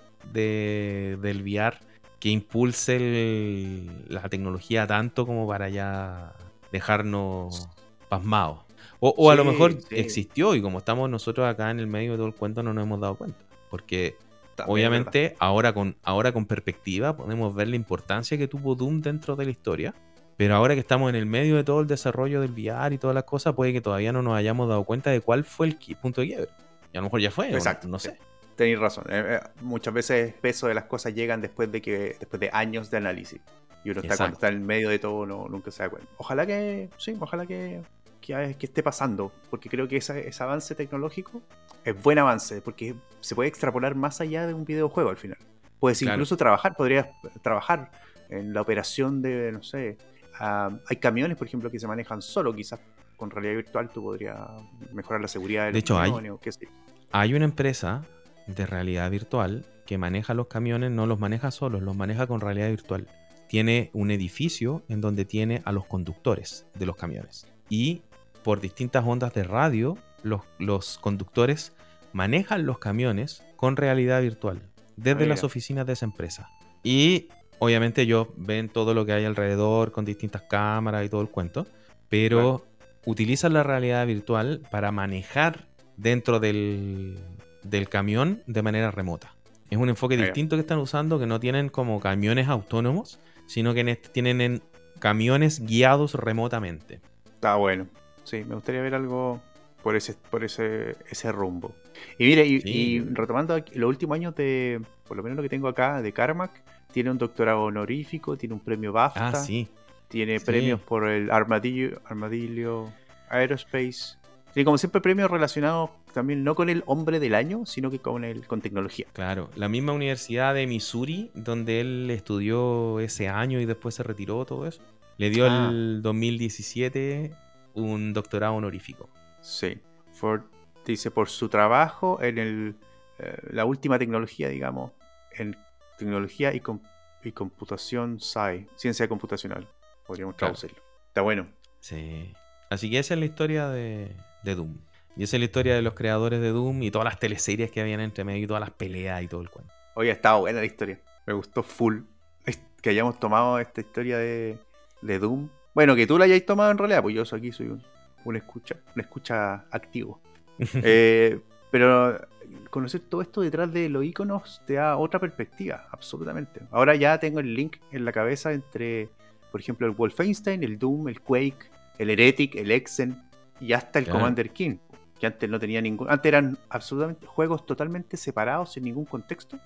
de, del V R que impulse el, la tecnología tanto como para ya dejarnos pasmados. O, o sí, a lo mejor sí. existió y como estamos nosotros acá en el medio de todo el cuento no nos hemos dado cuenta. Porque también obviamente ahora con, ahora con perspectiva podemos ver la importancia que tuvo Doom dentro de la historia. Pero ahora que estamos en el medio de todo el desarrollo del V R y todas las cosas, puede que todavía no nos hayamos dado cuenta de cuál fue el punto de quiebre. Y a lo mejor ya fue, exacto, no, no sé. Tenéis razón. Eh, eh, muchas veces el peso de las cosas llegan después de que después de años de análisis. Y uno está exacto. Cuando está en el medio de todo, no, nunca se da cuenta. Ojalá que, sí, ojalá que, que, que esté pasando. Porque creo que ese, ese avance tecnológico es buen avance. Porque se puede extrapolar más allá de un videojuego al final. Puedes claro. incluso trabajar, podrías trabajar en la operación de, no sé... Uh, hay camiones, por ejemplo, que se manejan solo, quizás con realidad virtual tú podrías mejorar la seguridad del de hecho, camión hay, o qué sé. Hay una empresa de realidad virtual que maneja los camiones, no los maneja solos, los maneja con realidad virtual. Tiene un edificio en donde tiene a los conductores de los camiones. Y por distintas ondas de radio, los, los conductores manejan los camiones con realidad virtual desde las oficinas de esa empresa. Y obviamente ellos ven todo lo que hay alrededor con distintas cámaras y todo el cuento, pero claro. utilizan la realidad virtual para manejar dentro del, del camión de manera remota. Es un enfoque Ah, ya. distinto que están usando, que no tienen como camiones autónomos, sino que en este tienen en camiones guiados remotamente. Está bueno. Sí, me gustaría ver algo por ese, por ese, ese rumbo. Y mire, y, Sí. y retomando aquí, los últimos años de, por lo menos lo que tengo acá, de Carmack, tiene un doctorado honorífico, tiene un premio BAFTA, Ah, sí. tiene Sí. premios por el Armadillo, Armadillo Aerospace. Tiene como siempre premios relacionados también no con el hombre del año, sino que con el con tecnología. Claro, la misma universidad de Missouri, donde él estudió ese año y después se retiró, todo eso, le dio Ah. el dos mil diecisiete un doctorado honorífico. Sí. For, dice por su trabajo en el, eh, la última tecnología, digamos, en tecnología y, com- y computación S C I, ciencia computacional, podríamos Claro. traducirlo. Está bueno. Sí. Así que esa es la historia de, de Doom. Y esa es la historia de los creadores de Doom y todas las teleseries que habían entre medio y todas las peleas y todo el cuento. Oye, estaba buena la historia. Me gustó full es- que hayamos tomado esta historia de, de Doom. Bueno, que tú la hayáis tomado en realidad, pues yo soy aquí soy un, un escucha, un escucha activo. Eh, pero conocer todo esto detrás de los iconos te da otra perspectiva, absolutamente. Ahora ya tengo el link en la cabeza entre, por ejemplo, el Wolfenstein, el Doom, el Quake, el Heretic, el Exen y hasta el Claro. Commander King, que antes no tenía ningún... Antes eran absolutamente juegos totalmente separados, sin ningún contexto.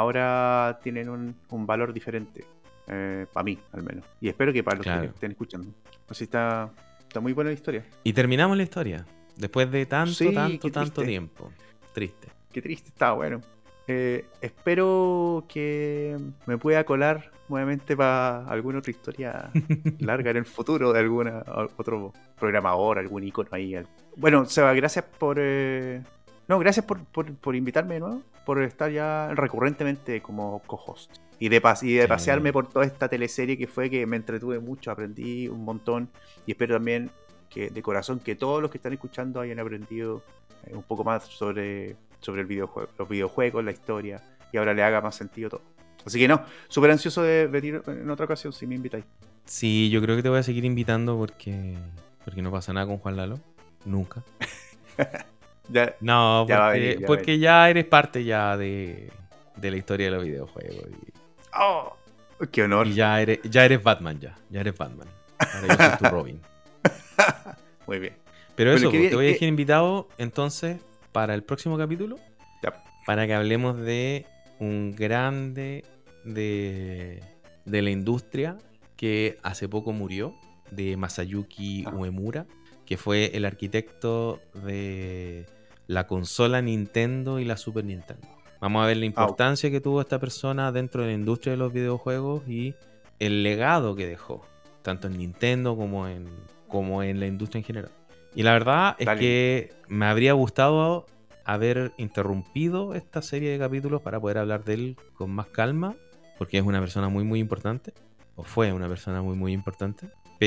Ahora tienen un, un valor diferente, eh, para mí al menos. Y espero que para los Claro. que estén escuchando. Así está, está muy buena la historia. Y terminamos la historia. Después de tanto, Sí, tanto, qué tanto triste. tiempo. Triste. Qué triste, estaba bueno. Eh, espero que me pueda colar nuevamente para alguna otra historia larga en el futuro de alguna otro programador, algún icono ahí. al- Bueno, Seba, gracias por... eh, No, gracias por, por, por invitarme de nuevo, por estar ya recurrentemente como co-host. Y de, pas- y de Sí. pasearme por toda esta teleserie que fue que me entretuve mucho, aprendí un montón. Y espero también que de corazón que todos los que están escuchando hayan aprendido eh, un poco más sobre, sobre el videojuego, los videojuegos, la historia, y ahora le haga más sentido todo. Así que no, súper ansioso de venir en otra ocasión si me invitáis. Sí, yo creo que te voy a seguir invitando porque, porque no pasa nada con Juan Lalo. Nunca. Ya, No, Ya va a porque, venir, ya va a porque ya eres parte ya de, de la historia de los videojuegos. Y, ¡Oh! ¡Qué honor! y ya eres, ya eres Batman, ya. Ya eres Batman. Ahora yo soy tu Robin. Muy bien. Pero Bueno, eso, qué pues, bien, te voy a qué- dejar invitado entonces para el próximo capítulo. Ya. Para que hablemos de un grande de, de la industria que hace poco murió, de Masayuki Ah. Uemura, que fue el arquitecto de la consola Nintendo y la Super Nintendo. Vamos a ver la importancia que tuvo esta persona dentro de la industria de los videojuegos y el legado que dejó, tanto en Nintendo como en, como en la industria en general. Y la verdad es Dale. que me habría gustado haber interrumpido esta serie de capítulos para poder hablar de él con más calma, porque es una persona muy muy importante, o fue una persona muy muy importante,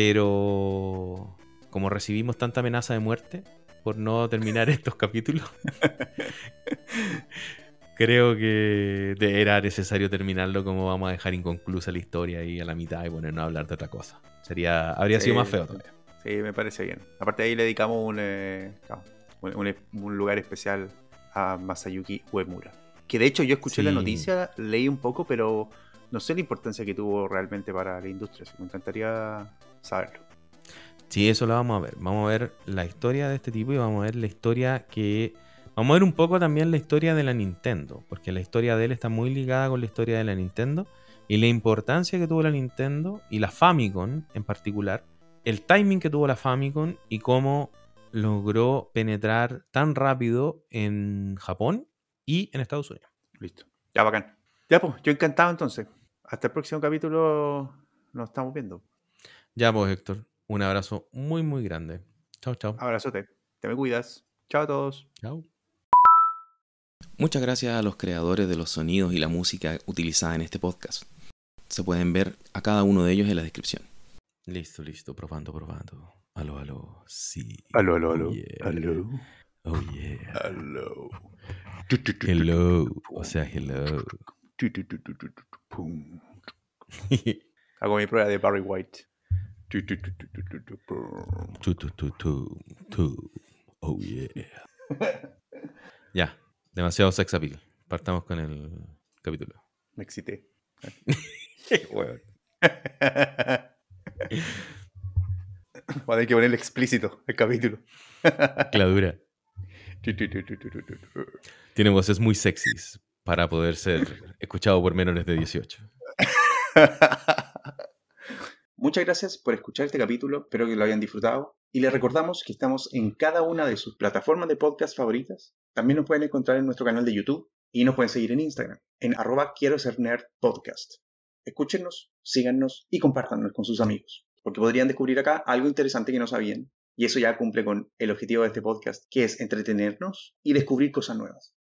pero como recibimos tanta amenaza de muerte por no terminar estos capítulos, creo que de- era necesario terminarlo, como vamos a dejar inconclusa la historia ahí a la mitad y ponernos a hablar de otra cosa. Sería, habría Sí, sido más feo todavía. Sí, me parece bien. Aparte ahí le dedicamos un, eh, claro, un, un- un lugar especial a Masayuki Uemura. Que de hecho yo escuché la Sí. noticia, leí un poco, pero no sé la importancia que tuvo realmente para la industria. Así que me encantaría saberlo. Sí, eso lo vamos a ver. Vamos a ver la historia de este tipo y vamos a ver la historia que... Vamos a ver un poco también la historia de la Nintendo, porque la historia de él está muy ligada con la historia de la Nintendo y la importancia que tuvo la Nintendo y la Famicom en particular, el timing que tuvo la Famicom y cómo logró penetrar tan rápido en Japón y en Estados Unidos. Listo. Ya, bacán. Ya, pues, yo encantado entonces. Hasta el próximo capítulo nos estamos viendo. Ya pues, Héctor, un abrazo muy muy grande. Chao, chao. Abrazote. Te me cuidas. Chao a todos. Chao. Muchas gracias a los creadores de los sonidos y la música utilizada en este podcast. Se pueden ver a cada uno de ellos en la descripción. Listo, listo, probando, probando. Aló, aló, sí. Aló, aló, Oh, aló. yeah. Aló. Oh, yeah. Aló. Hello, o sea, hello. Pum. Hago mi prueba de Barry White. Tu, tu, tu, tu, tu, tu, tu, pum. Tu, tu, tu, tu, tu. Oh, yeah. Ya, demasiado sex appeal. Partamos con el capítulo. Me excité. Weón. Voy a tener que ponerle explícito el capítulo. Cladura. Tu, tu, tu, tu, tu, tu, tu, tu. Tiene voces muy sexys para poder ser escuchado por menores de dieciocho. Muchas gracias por escuchar este capítulo, espero que lo hayan disfrutado y les recordamos que estamos en cada una de sus plataformas de podcast favoritas. También nos pueden encontrar en nuestro canal de YouTube y nos pueden seguir en Instagram, en arroba quiero ser nerd podcast. Escúchenos, síganos y compártanos con sus amigos, porque podrían descubrir acá algo interesante que no sabían y eso ya cumple con el objetivo de este podcast, que es entretenernos y descubrir cosas nuevas.